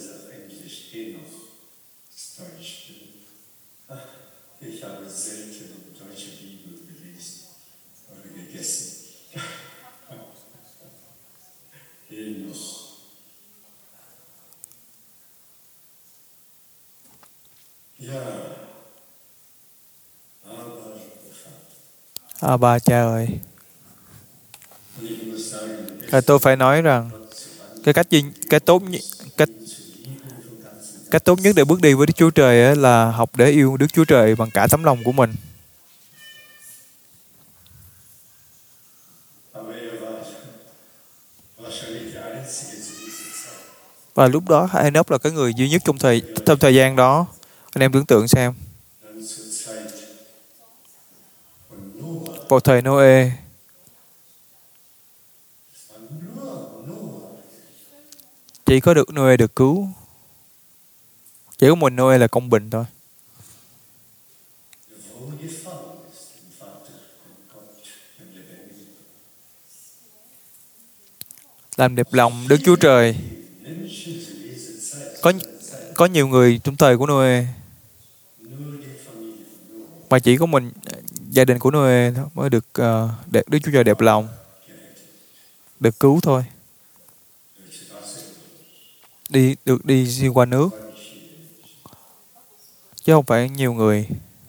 À, bà cha ơi, à, tôi phải nói rằng cái cách duy, cái tốt nhất, cách cách tốt nhất để bước đi với Đức Chúa Trời ấy là học để yêu Đức Chúa Trời bằng cả tấm lòng của mình. Và lúc đó Enoch là cái người duy nhất trong thời trong thời gian đó. Anh em tưởng tượng xem, vào thời Noe, chỉ có được Noe được cứu, chỉ có mình Noe là công bình thôi. Làm đẹp lòng Đức Chúa Trời. Có có nhiều người trong thời của Noe mà chỉ có mình gia đình của Noe mới được uh, đẹp, Đức Chúa Trời đẹp lòng, được cứu thôi, đi được đi xuyên qua nước, chứ không phải nhiều người.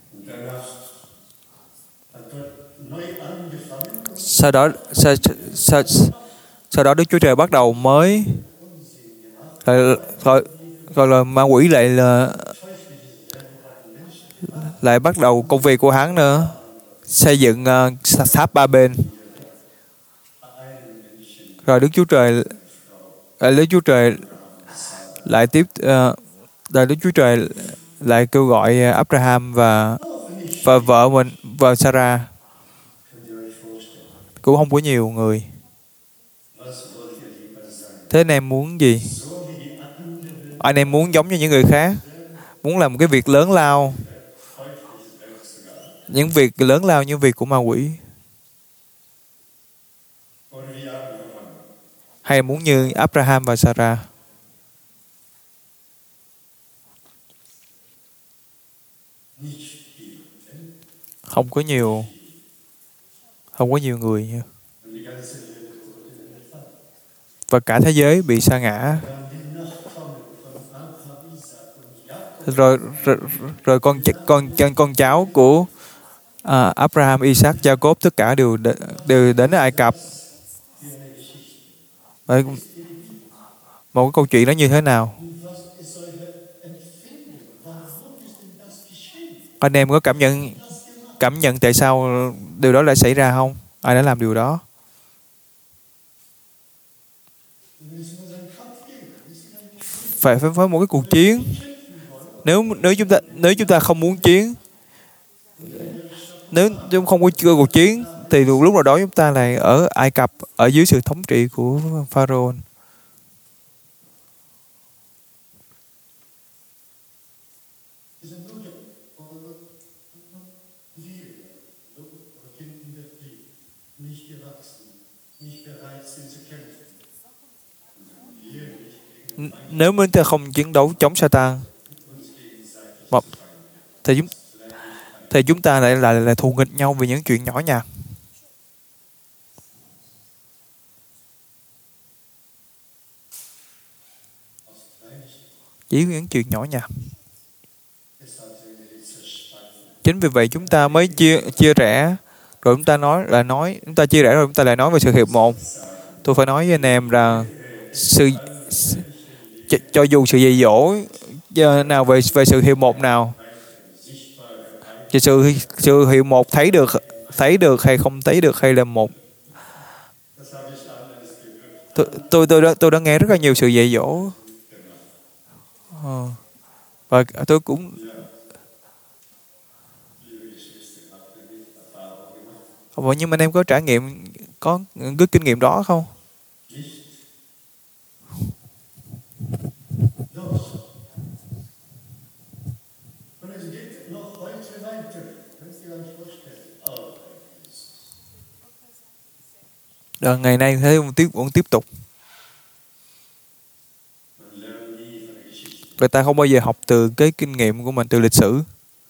Sau đó sau, sau, sau đó Đức Chúa Trời bắt đầu mới rồi, rồi, rồi là ma quỷ lại là lại bắt đầu công việc của hắn nữa, xây dựng uh, tháp ba bên. Rồi Đức Chúa Trời uh, Đức Chúa Trời lại tiếp uh, rồi Đức Chúa Trời lại kêu gọi Abraham và và vợ mình và Sarah, cũng không có nhiều người. Thế anh em muốn gì? Anh em muốn giống như những người khác, muốn làm một cái việc lớn lao, những việc lớn lao như việc của ma quỷ, hay muốn như Abraham và Sarah? Không có nhiều, không có nhiều người nha. Và cả thế giới bị sa ngã. Rồi rồi, rồi con con con con cháu của à, Abraham, Isaac, Jacob tất cả đều đều đến Ai Cập. Đấy, một cái câu chuyện đó như thế nào? Anh em có cảm nhận cảm nhận tại sao điều đó lại xảy ra không? Ai đã làm điều đó? Phải phải với một cái cuộc chiến. Nếu nếu chúng ta nếu chúng ta không muốn chiến, nếu chúng không có cuộc chiến, thì lúc nào đó chúng ta lại ở Ai Cập, ở dưới sự thống trị của Pharaoh. Nếu chúng ta không chiến đấu chống Satan, mà thì chúng thì chúng ta lại là là thù nghịch nhau vì những chuyện nhỏ nhặt. Chỉ những chuyện nhỏ nhặt. Chính vì vậy chúng ta mới chia chia rẽ, rồi chúng ta nói là nói chúng ta chia rẽ rồi chúng ta lại nói về sự hiệp một. Tôi phải nói với anh em rằng sự cho, cho dù sự dạy dỗ nào về về sự hiệp một nào, thì sự sự hiệp một thấy được thấy được hay không thấy được hay là một. Tôi tôi tôi đã tôi đã nghe rất là nhiều sự dạy dỗ, ờ. Và tôi cũng Ủa, nhưng mà anh em có trải nghiệm, có cái kinh nghiệm đó không? Rồi, ngày nay thế vẫn tiếp vẫn tiếp tục. Người ta không bao giờ học từ cái kinh nghiệm của mình, từ lịch sử.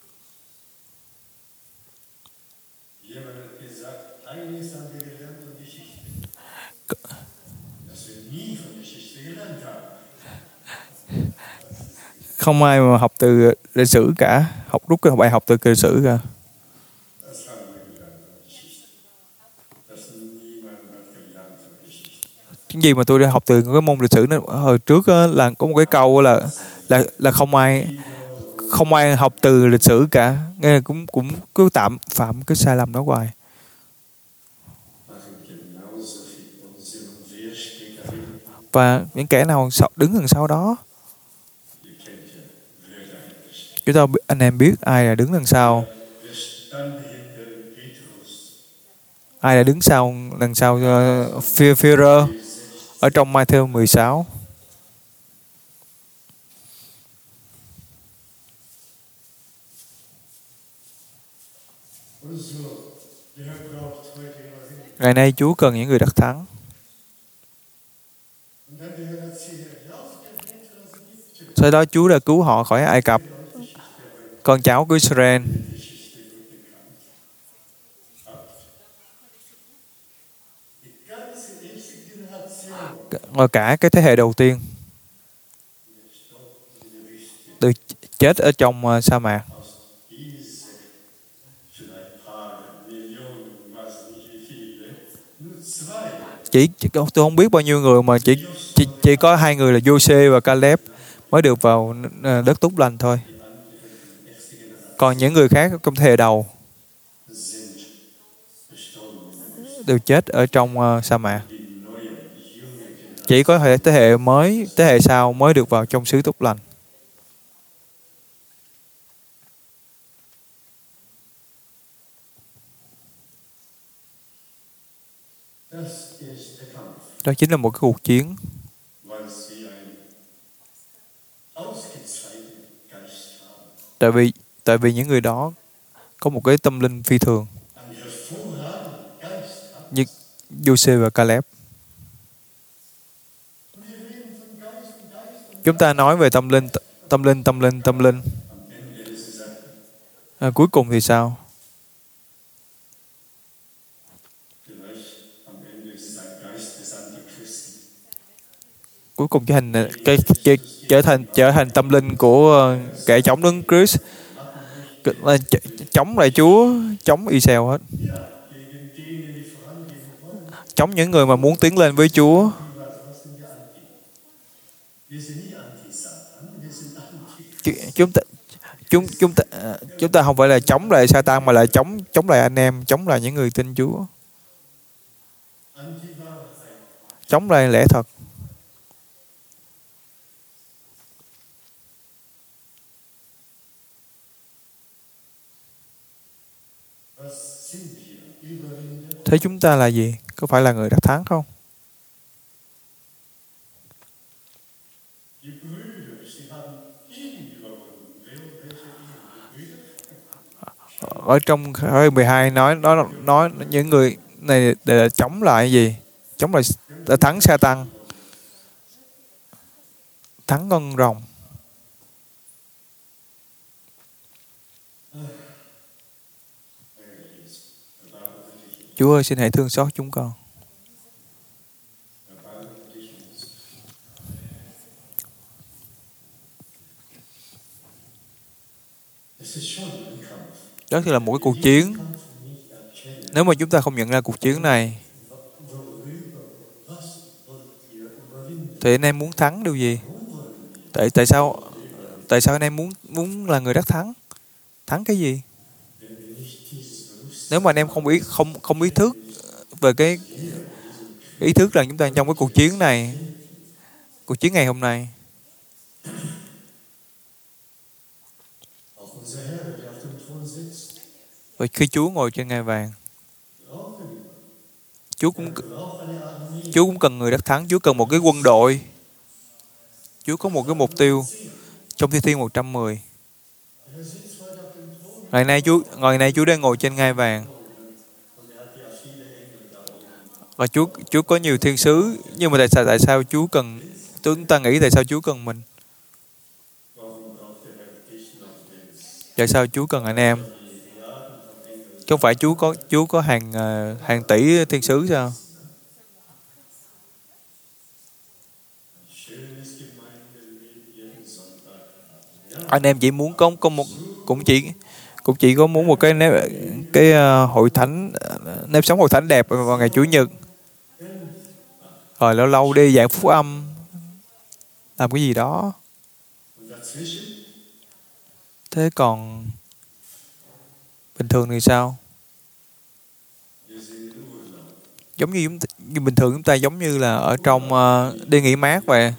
Không ai mà học từ lịch sử cả, học rút cái bài học từ lịch sử cả. Cái gì mà tôi đã học từ cái môn lịch sử nó hồi trước là có một cái câu là là là không ai không ai học từ lịch sử cả, nghe cũng cũng cứ tạm phạm cái sai lầm đó hoài. Và những kẻ nào đứng đằng sau đó, chúng ta anh em biết ai là đứng đằng sau, ai là đứng sau đằng sau uh, Führer ở trong Matthew mười sáu. Ngày nay Chúa cần những người đắc thắng. Sau đó Chúa đã cứu họ khỏi Ai Cập, con cháu của Israel. Và cả cái thế hệ đầu tiên được chết ở trong uh, sa mạc. Chỉ, chỉ tôi không biết bao nhiêu người mà chỉ chỉ, chỉ có hai người là Giô-suê và Caleb mới được vào đất Tốt Lành thôi. Còn những người khác trong thế hệ đầu đều chết ở trong uh, sa mạc. Chỉ có hệ thế hệ mới, thế hệ sau mới được vào trong xứ Tốt Lành. Đó chính là một cái cuộc chiến. Tại vì tại vì những người đó có một cái tâm linh phi thường, như Giô-suê và Caleb. Chúng ta nói về tâm linh, tâm linh, tâm linh, tâm linh. À, cuối cùng thì sao? Cuối cùng trở thành cái, cái trở thành trở thành tâm linh của kẻ chống đứng Christ, chống lại Chúa, chống Israel hết, chống những người mà muốn tiến lên với Chúa. Chúng ta chúng chúng ta chúng ta không phải là chống lại Satan mà là chống chống lại anh em, chống lại những người tin Chúa, chống lại lẽ thật. Thế chúng ta là gì? Có phải là người đắc thắng không? Ở trong khởi mười hai nói nói nói những người này để chống lại gì? Chống lại để thắng Satan. thắng con rồng. Chúa ơi, xin hãy thương xót chúng con. Đó thì là một cái cuộc chiến. Nếu mà chúng ta không nhận ra cuộc chiến này, thì anh em muốn thắng điều gì? Tại tại sao tại sao anh em muốn muốn là người đắc thắng? Thắng cái gì? Nếu mà anh em không ý không không ý thức về cái ý thức rằng chúng ta trong cái cuộc chiến này, cuộc chiến ngày hôm nay, và khi Chúa ngồi trên ngai vàng, Chúa cũng Chúa cũng cần người đắc thắng. Chúa cần một cái quân đội. Chúa có một cái mục tiêu trong Thi Thiên một trăm mười. Ngày nay Chúa ngày nay Chúa đang ngồi trên ngai vàng. Và Chúa Chúa có nhiều thiên sứ, nhưng mà tại sao tại sao Chúa cần chúng ta nghĩ tại sao Chúa cần mình? Tại sao Chúa cần anh em? Không phải Chúa có Chúa có hàng hàng tỷ thiên sứ sao? Anh em chỉ muốn có có một cũng chỉ cũng chỉ có muốn một cái nếp, cái uh, hội thánh nếp sống hội thánh đẹp vào ngày Chủ nhật, rồi lâu lâu đi giảng phúc âm, làm cái gì đó. Thế còn bình thường thì sao? Giống như, như bình thường chúng ta giống như là ở trong uh, đi nghỉ mát vậy.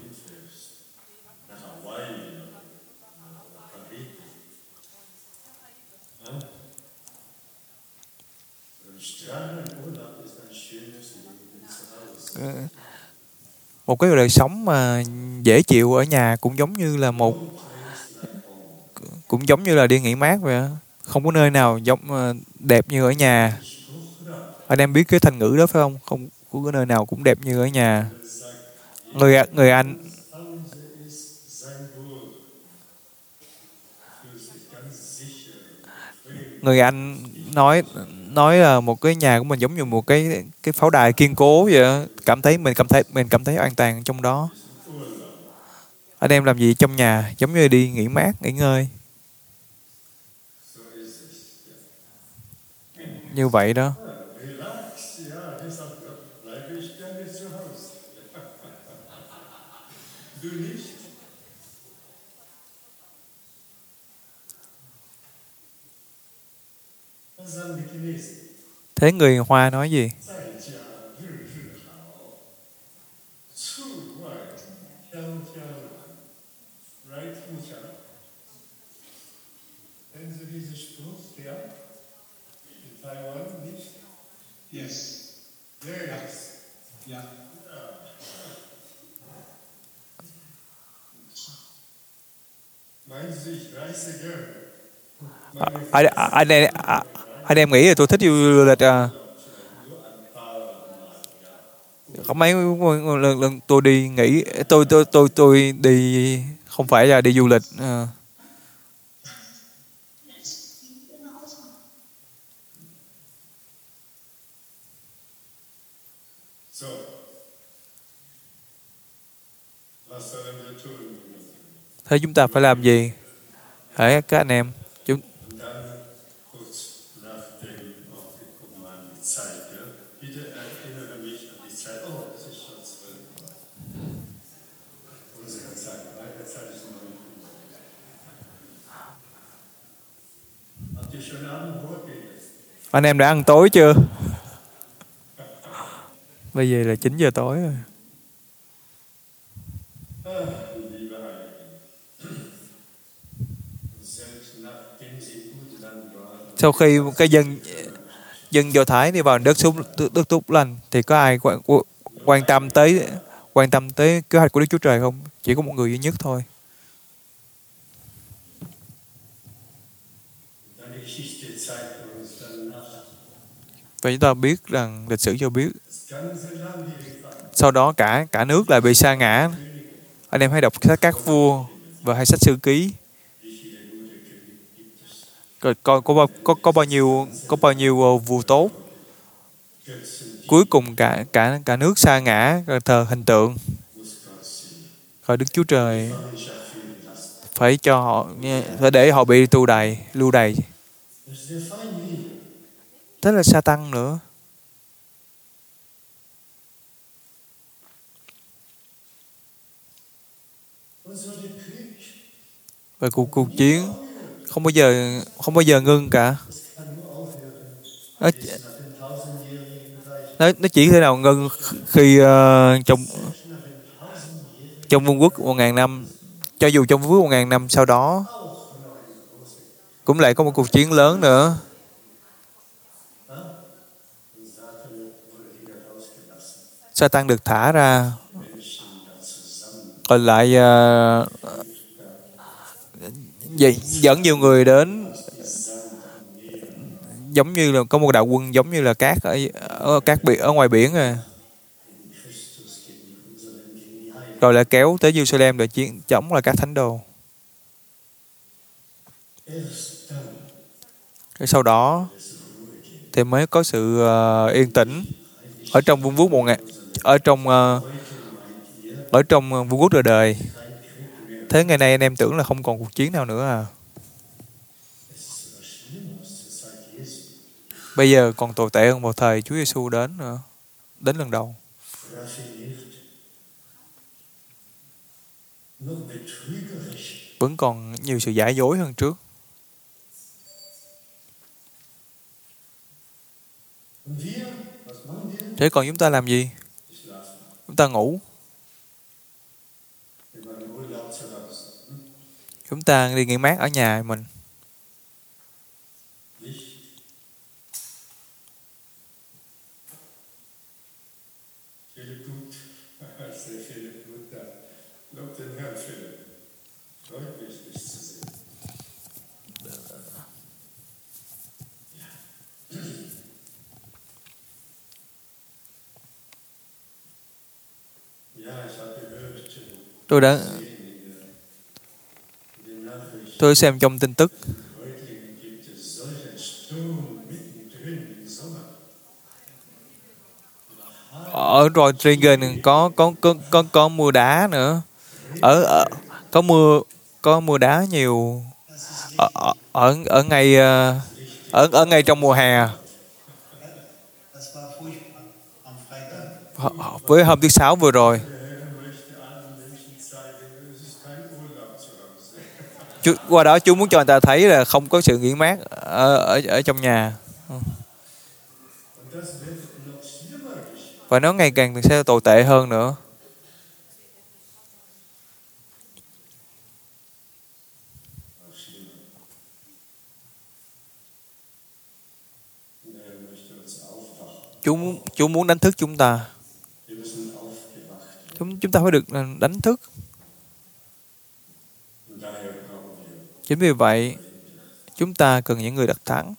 Một cái đời sống mà dễ chịu ở nhà cũng giống như là một cũng giống như là đi nghỉ mát vậy. Không có nơi nào giống đẹp như ở nhà. Anh em biết cái thành ngữ đó phải không? Không có nơi nào cũng đẹp như ở nhà. Người người Anh người Anh nói nói là một cái nhà của mình giống như một cái cái pháo đài kiên cố vậy. Cảm thấy mình cảm thấy mình cảm thấy an toàn trong đó. Anh em làm gì trong nhà giống như đi nghỉ mát, nghỉ ngơi. Như vậy đó. Thế người Hoa nói gì? À, anh, anh, anh, anh em nghĩ là tôi thích du lịch à? Có mấy lần, lần tôi đi nghỉ, tôi tôi tôi tôi đi không phải là đi du lịch à. Thế chúng ta phải làm gì? Hãy các anh em chúng anh em đã ăn tối chưa? Bây giờ là chín giờ tối rồi. Sau khi cái dân dân Do Thái đi vào đất xuống đất tốt lành thì có ai quan, quan tâm tới quan tâm tới kế hoạch của Đức Chúa Trời không? Chỉ có một người duy nhất thôi. Và chúng ta biết rằng lịch sử cho biết sau đó cả cả nước lại bị sa ngã. Anh em hãy đọc sách Các Vua và hay sách Sử Ký. Rồi coi có bao có có bao nhiêu có bao nhiêu uh, vua tốt. Cuối cùng cả cả cả nước sa ngã rồi thờ hình tượng. Rồi Đức Chúa Trời phải cho họ, phải để họ bị tù đày, lưu đày. Thế là Sa-tăng nữa. Và cuộc cuộc chiến không bao giờ không bao giờ ngưng cả. Nó, nó, nó chỉ thể nào ngưng khi uh, trong trong vương quốc một ngàn năm, cho dù trong vương quốc một ngàn năm sau đó cũng lại có một cuộc chiến lớn nữa. Sa-tan được thả ra, còn lại uh, dẫn nhiều người đến, giống như là có một đạo quân giống như là cát ở, ở cát biển ở ngoài biển à. Rồi lại kéo tới Jerusalem để chiến chống lại các thánh đồ. Rồi sau đó thì mới có sự uh, yên tĩnh ở trong vương quốc một ngày, ở trong uh, ở trong vương quốc đời đời. Thế ngày nay anh em tưởng là không còn cuộc chiến nào nữa à? Bây giờ còn tồi tệ hơn vào thời Chúa Giêsu đến nữa, đến lần đầu. Vẫn còn nhiều sự giả dối hơn trước. Thế còn chúng ta làm gì? Chúng ta ngủ. Chúng ta đi nghỉ mát ở nhà mình. Tôi đã tôi xem trong tin tức ở Rodriguez có có có có có mưa đá nữa. Ở, ở có mưa có mưa đá nhiều ở ở ở ngay ở ở ngay trong mùa hè. Với hôm thứ sáu vừa rồi. Chú, qua đó chú muốn cho người ta thấy là không có sự nghỉ mát ở ở, ở trong nhà. Và nó ngày càng sẽ tồi tệ hơn nữa. Chú muốn chú muốn đánh thức chúng ta. Chúng chúng ta phải được đánh thức. Chính vì vậy, chúng ta cần những người đắc thắng.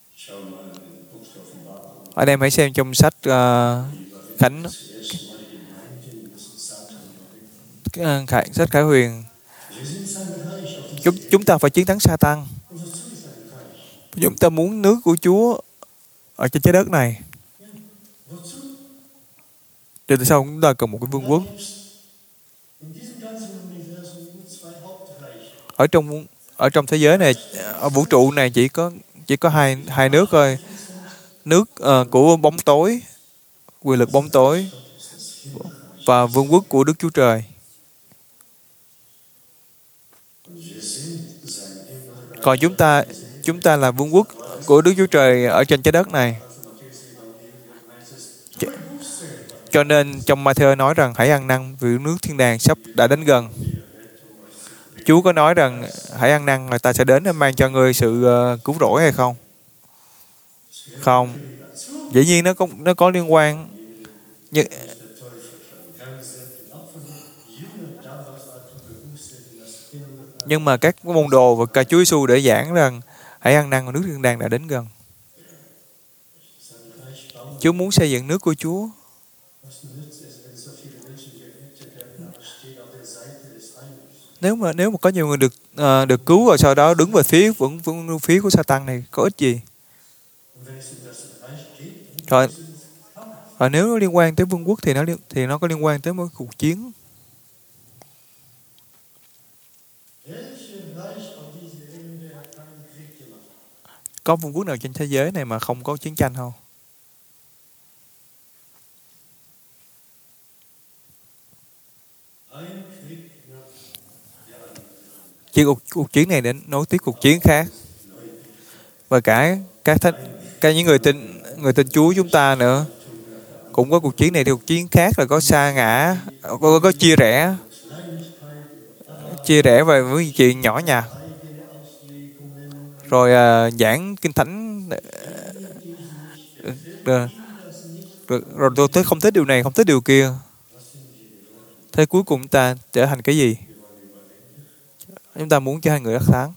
Anh em hãy xem trong sách uh, Khánh, uh, Khải, sách Khải Huyền. Chúng, chúng ta phải chiến thắng Sa-tan. Chúng ta muốn nước của Chúa ở trên trái đất này. Thì tại sao chúng ta cần một cái vương quốc? Ở trong ở trong thế giới này, ở vũ trụ này chỉ có chỉ có hai hai nước thôi. Nước uh, của bóng tối, quyền lực bóng tối, và vương quốc của Đức Chúa Trời. Còn chúng ta chúng ta là vương quốc của Đức Chúa Trời ở trên trái đất này. Cho nên trong Ma-thi-ơ nói rằng hãy ăn năn vì nước thiên đàng sắp đã đến gần. Chúa có nói rằng hãy ăn năn là ta sẽ đến để mang cho ngươi sự uh, cứu rỗi hay không? Không. Dĩ nhiên nó có, nó có liên quan. Nhưng, nhưng mà các môn đồ và cả Chúa Giêsu để giảng rằng hãy ăn năn và nước thiên đàng đã đến gần. Chúa muốn xây dựng nước của Chúa. Nếu mà nếu mà có nhiều người được uh, được cứu rồi sau đó đứng về phía vẫn vẫn phía của Satan này có ích gì? Rồi, rồi nếu nó liên quan tới vương quốc thì nó thì nó có liên quan tới một cuộc chiến. Có vương quốc nào trên thế giới này mà không có chiến tranh không? Chỉ cuộc, cuộc chiến này để nối tiếp cuộc chiến khác. Và cả các thánh, cả những người tin người tin Chúa chúng ta nữa cũng có cuộc chiến này, thì cuộc chiến khác là có sa ngã, có, có chia rẽ, chia rẽ về những chuyện nhỏ nhặt. Rồi à, giảng kinh thánh, rồi, rồi, rồi tôi thấy không thích điều này, không thích điều kia. Thế cuối cùng ta trở thành cái gì? Chúng ta muốn trở thành người đắc thắng.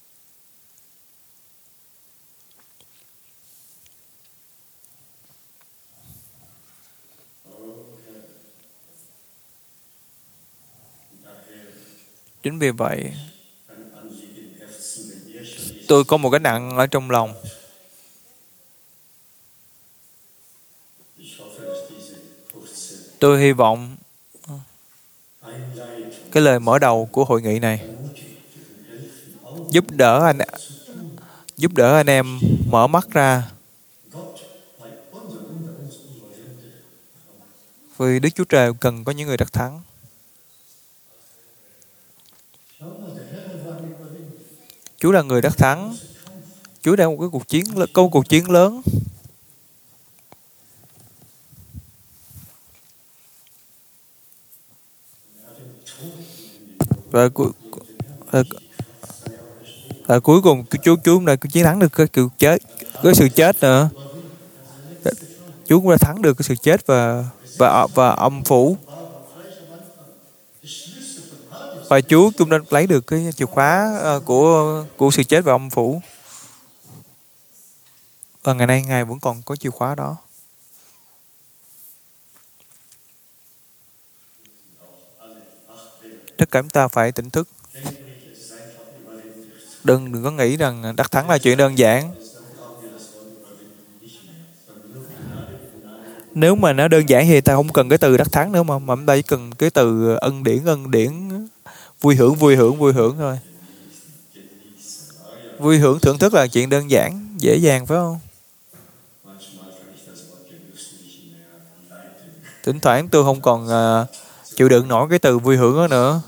Chính vì vậy, tôi có một cái nặng ở trong lòng. Tôi hy vọng cái lời mở đầu của hội nghị này giúp đỡ anh giúp đỡ anh em mở mắt ra. Vì Đức Chúa Trời cần có những người đắc thắng. Chúa là người đắc thắng. Chúa đang một cái cuộc chiến, có một cuộc chiến lớn. Và, và, và cuối cùng Chúa Chúa cũng đã chiến thắng được cái cuộc chết, cái sự chết nữa. Chúa cũng đã thắng được cái sự chết và và và âm phủ. Và Chúa cũng đã lấy được cái chìa khóa của của sự chết và âm phủ. Và ngày nay Ngài vẫn còn có chìa khóa đó. Tất cả chúng ta phải tỉnh thức. Đừng đừng có nghĩ rằng đắc thắng là chuyện đơn giản. Nếu mà nó đơn giản thì ta không cần cái từ đắc thắng nữa, mà mà chúng ta chỉ cần cái từ ân điển, ân điển, vui hưởng, vui hưởng, vui hưởng thôi. Vui hưởng, thưởng thức là chuyện đơn giản, dễ dàng phải không? Thỉnh thoảng tôi không còn uh, chịu đựng nổi cái từ vui hưởng đó nữa.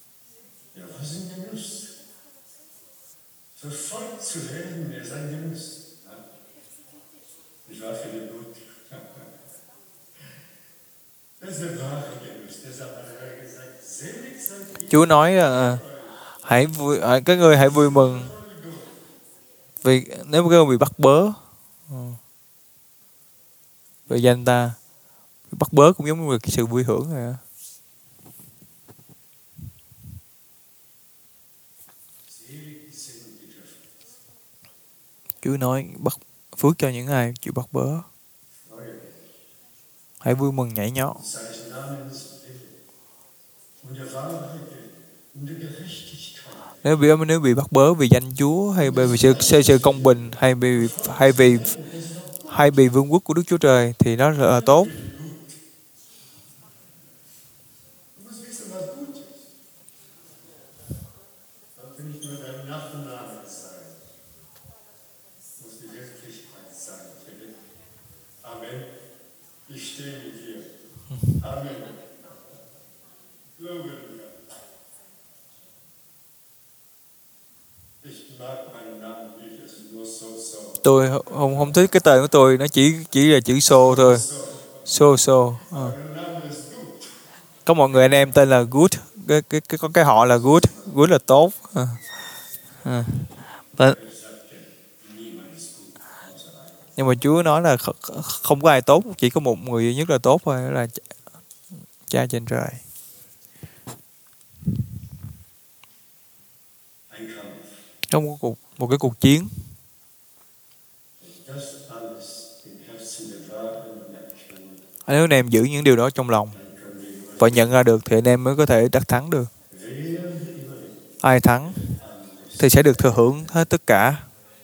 Chúa nói uh, hãy vui, uh, các ngươi hãy vui mừng vì nếu các ngươi bị bắt bớ, uh, về danh ta, bắt bớ cũng giống như cái sự vui hưởng rồi. Chúa nói bắt phước cho những ai chịu bắt bớ. Hãy vui mừng nhảy nhót. Nếu bị nếu bị bắt bớ vì danh Chúa, hay vì sự, sự, sự công bình, hay vì hay vì hay vì vương quốc của Đức Chúa Trời thì nó là tốt. Tôi không không thích cái tên của tôi, nó chỉ chỉ là chữ so thôi. So so. À. Có một người anh em tên là Good, cái cái cái có cái họ là Good, Good là tốt. À. À. Nhưng mà Chúa nói là không có ai tốt, chỉ có một người duy nhất là tốt thôi, đó là Cha trên trời. Trong một cuộc một cái cuộc chiến. Nếu anh em giữ những điều đó trong lòng và nhận ra được thì anh em mới có thể đắc thắng được. Ai thắng thì sẽ được thừa hưởng hết tất cả.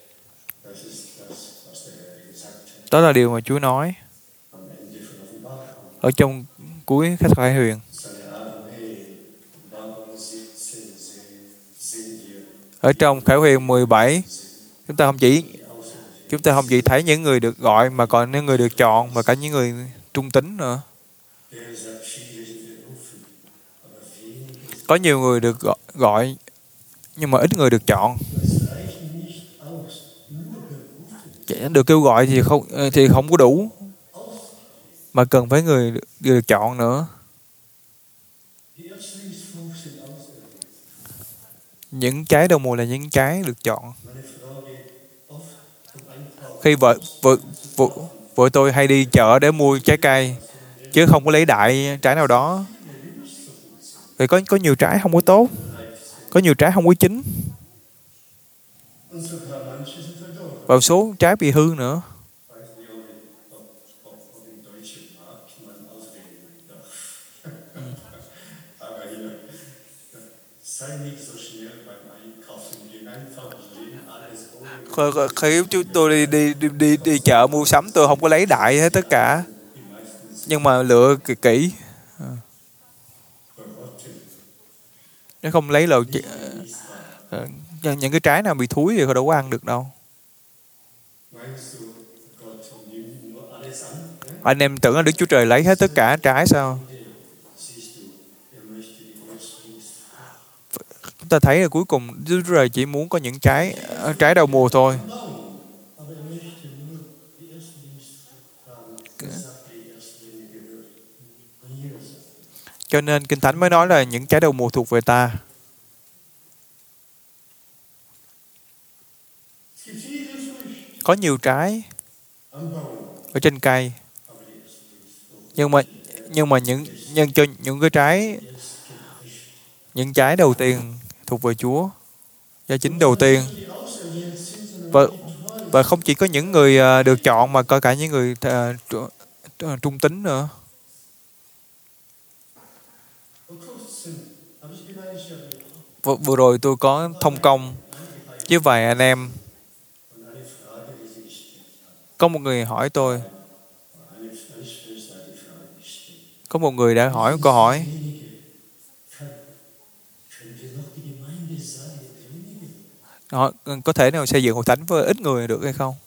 Đó là điều mà Chúa nói ở trong cuối Khải Thoại Huyền. Ở trong Khải Huyền mười bảy, chúng ta không chỉ chúng ta không chỉ thấy những người được gọi mà còn những người được chọn và cả những người trung tín nữa. Có nhiều người được gọi, gọi nhưng mà ít người được chọn. Được kêu gọi thì không thì không có đủ, mà cần phải người được, được chọn nữa. Những trái đầu mùa là những trái được chọn. Khi vợ vợ vợ, vợ tôi hay đi chợ để mua trái cây, chứ không có lấy đại trái nào đó. Vì có có nhiều trái không có tốt, có nhiều trái không có chín, và số trái bị hư nữa. Khi chúng tôi đi, đi đi đi đi chợ mua sắm, tôi không có lấy đại hết tất cả, nhưng mà lựa kỹ, kỹ. Nếu không lấy lầu những cái trái nào bị thúi thì đâu có ăn được đâu. Anh em tưởng là Đức Chúa Trời lấy hết tất cả trái sao? Chúng ta thấy là cuối cùng Đức Chúa Trời chỉ muốn có những trái trái đầu mùa thôi. Cho nên Kinh Thánh mới nói là những trái đầu mùa thuộc về ta. Có nhiều trái ở trên cây, nhưng mà nhưng mà những nhân cho những cái trái những trái đầu tiên thuộc về Chúa, do chính đầu tiên. Và và không chỉ có những người được chọn mà có cả những người uh, trung tín nữa. Vừa, vừa rồi tôi có thông công với vài anh em. Có một người hỏi tôi, có một người đã hỏi câu hỏi: họ có thể nào xây dựng hội thánh với ít người được hay không?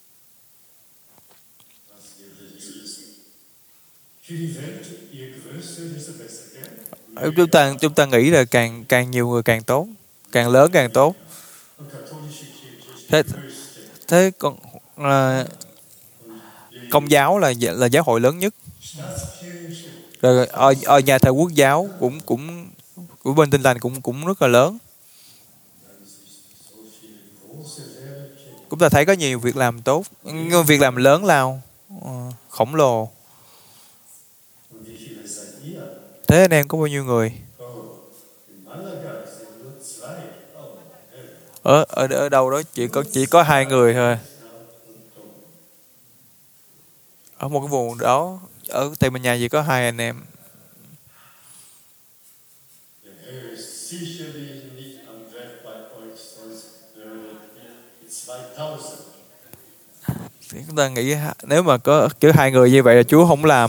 Chúng ta chúng ta nghĩ là càng càng nhiều người càng tốt, càng lớn càng tốt. Thế thế còn là Công giáo là là giáo hội lớn nhất. Rồi ở, ở nhà thờ Quốc giáo cũng cũng của bên Tin Lành cũng cũng rất là lớn. Chúng ta thấy có nhiều việc làm tốt, việc làm lớn lao, khổng lồ. Thế anh em có bao nhiêu người? Ở ở, ở đâu đó chỉ có chỉ có hai người thôi. Ở một cái vùng đó ở Tây Ban Nha chỉ có hai anh em. Thì chúng ta nghĩ nếu mà có chỉ hai người như vậy là Chúa không làm.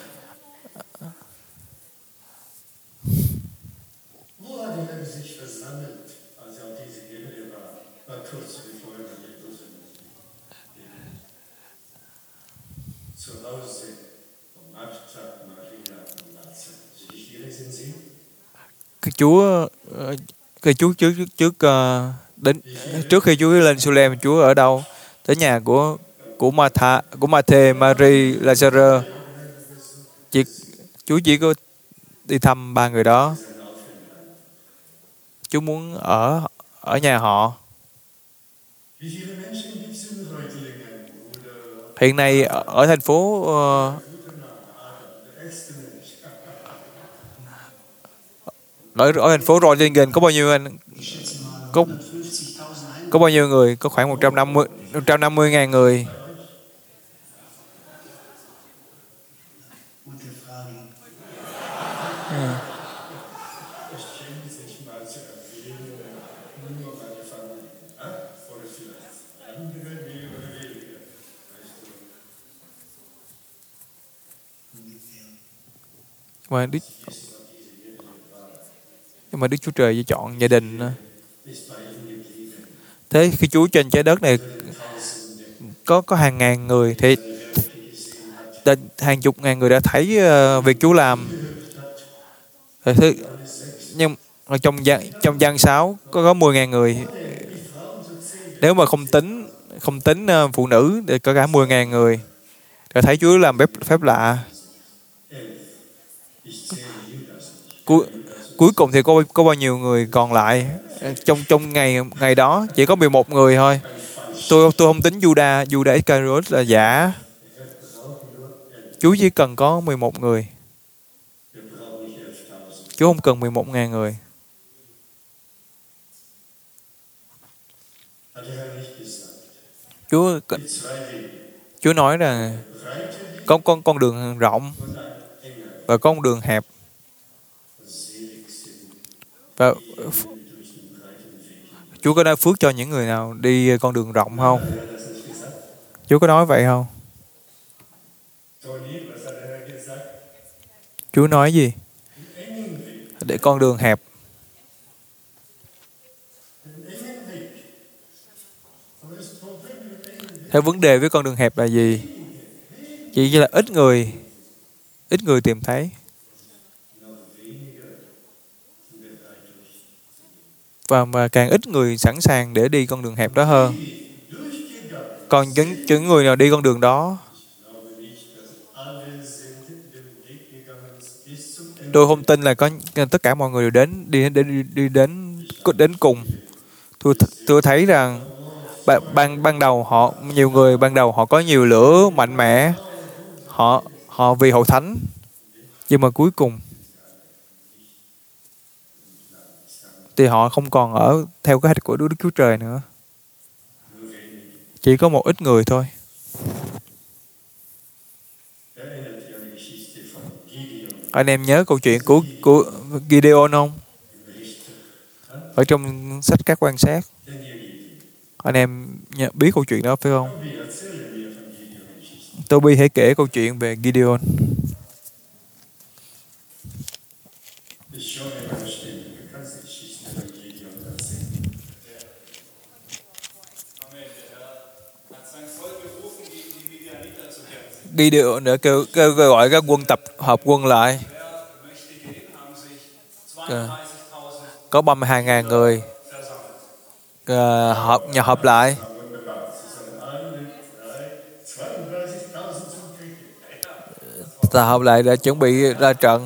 Cái Chúa cái Chúa trước trước trước uh, đến trước khi Chúa lên Su-lem, Chúa ở đâu? Tới nhà của của Martha, của Ma-thê, Mary, Lazarus. Chỉ Chúa chỉ có đi thăm ba người đó. Chúa muốn ở ở nhà họ. Hiện nay ở, ở thành phố uh, ở, ở thành phố Reutlingen có bao nhiêu anh? Có có bao nhiêu người? Có khoảng một trăm năm mươi một trăm năm mươi ngàn người. mà Đức nhưng mà Đức Chúa Trời chọn gia đình. Thế khi Chúa trên trái đất này có có hàng ngàn người thì hàng chục ngàn người đã thấy uh, việc Chúa làm. Thế, nhưng mà trong gian trong gian sáu có có mười ngàn người. Nếu mà không tính không tính uh, phụ nữ thì có cả mười ngàn người đã thấy Chúa làm phép phép lạ. Cuối cuối cùng thì có có bao nhiêu người còn lại trong trong ngày ngày đó chỉ có mười một người thôi. Tôi tôi không tính Judas Judas Iscariot là giả. Chúa chỉ cần có mười một người. Chúa không cần mười một ngàn người. Chúa Chúa nói là có con con đường rộng và có con đường hẹp. Và Chúa có nói phước cho những người nào đi con đường rộng không? Chúa có nói vậy không? Chúa nói gì? Để con đường hẹp. Thế vấn đề với con đường hẹp là gì? Chỉ là ít người, ít người tìm thấy. Và mà càng ít người sẵn sàng để đi con đường hẹp đó hơn. Còn những, những người nào đi con đường đó, tôi không tin là có tất cả mọi người đều đến đi đến đi đến đến cùng. Tôi tôi thấy rằng ban ban đầu họ nhiều người ban đầu họ có nhiều lửa mạnh mẽ, họ họ vì hội thánh, nhưng mà cuối cùng thì họ không còn ở theo cái hạch của Đức Chúa Trời nữa. Chỉ có một ít người thôi. Anh em nhớ câu chuyện của của Gideon không? Ở trong sách các quan sát. Anh em biết câu chuyện đó phải không? Toby hãy kể câu chuyện về Gideon. Gideon đã kêu, kêu, kêu gọi các quân tập hợp quân lại. Có ba mươi hai ngàn người uh, hợp nhà hợp lại. Ta hợp lại để chuẩn bị ra trận.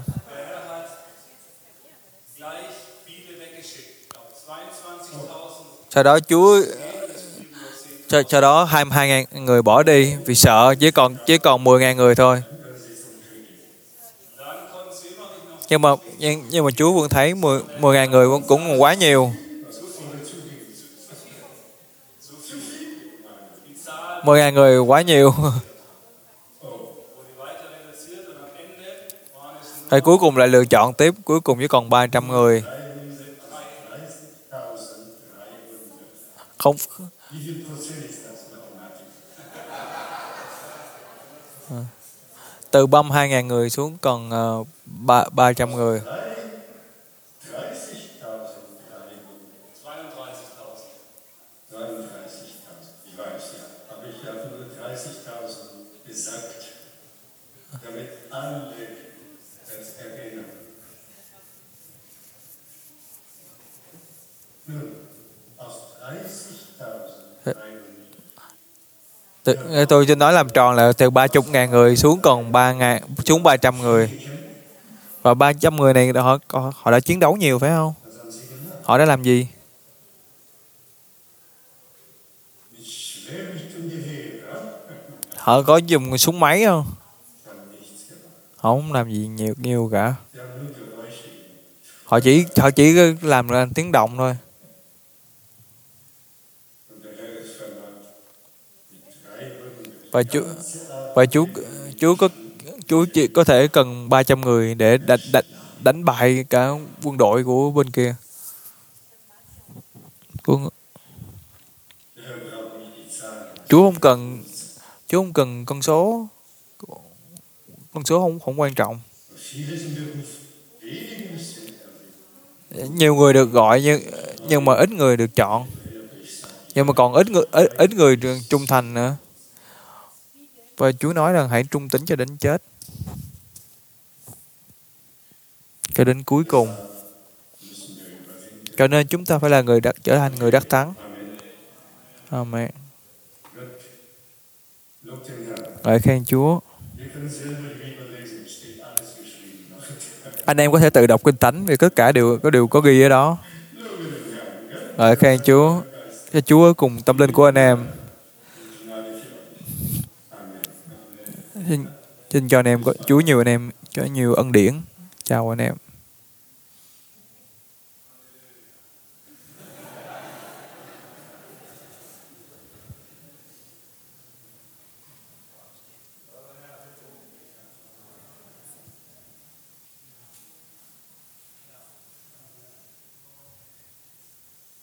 Sau đó Chúa sau, sau đó hai mươi hai ngàn người bỏ đi vì sợ, chỉ còn chỉ còn mười ngàn người thôi. Nhưng mà nhưng, nhưng mà Chúa vẫn thấy mười ngàn người cũng, cũng quá nhiều. mười ngàn người quá nhiều. Thì cuối cùng lại lựa chọn tiếp, cuối cùng chỉ còn ba trăm người. Không. Từ ba mươi hai ngàn người xuống còn uh, ba trăm người. Từ, tôi cho nói làm tròn là từ ba mươi ngàn người xuống còn ba ngàn, xuống ba trăm người. Và ba trăm người này họ, họ đã chiến đấu nhiều phải không? Họ đã làm gì? Họ có dùng súng máy không? Họ không làm gì nhiều nhiều cả. Họ chỉ họ chỉ làm ra tiếng động thôi. Và chú và chú chú có chú chỉ có thể cần ba trăm người để đánh đánh đánh bại cả quân đội của bên kia. của Chúa không cần Chúa không cần con số, con số không không quan trọng. Nhiều người được gọi nhưng nhưng mà ít người được chọn, nhưng mà còn ít người ít, ít người được trung thành nữa. Và Chúa nói rằng hãy trung tín cho đến chết, cho đến cuối cùng. Cho nên chúng ta phải là người đắc, trở thành người đắc thắng. Amen. Ngợi khen Chúa. Anh em có thể tự đọc Kinh Thánh vì tất cả đều có đều có ghi ở đó. Ngợi khen Chúa. Cho Chúa cùng tâm linh của anh em. Xin, xin cho anh em có Chúa nhiều anh em cho nhiều ân điển. Chào anh em.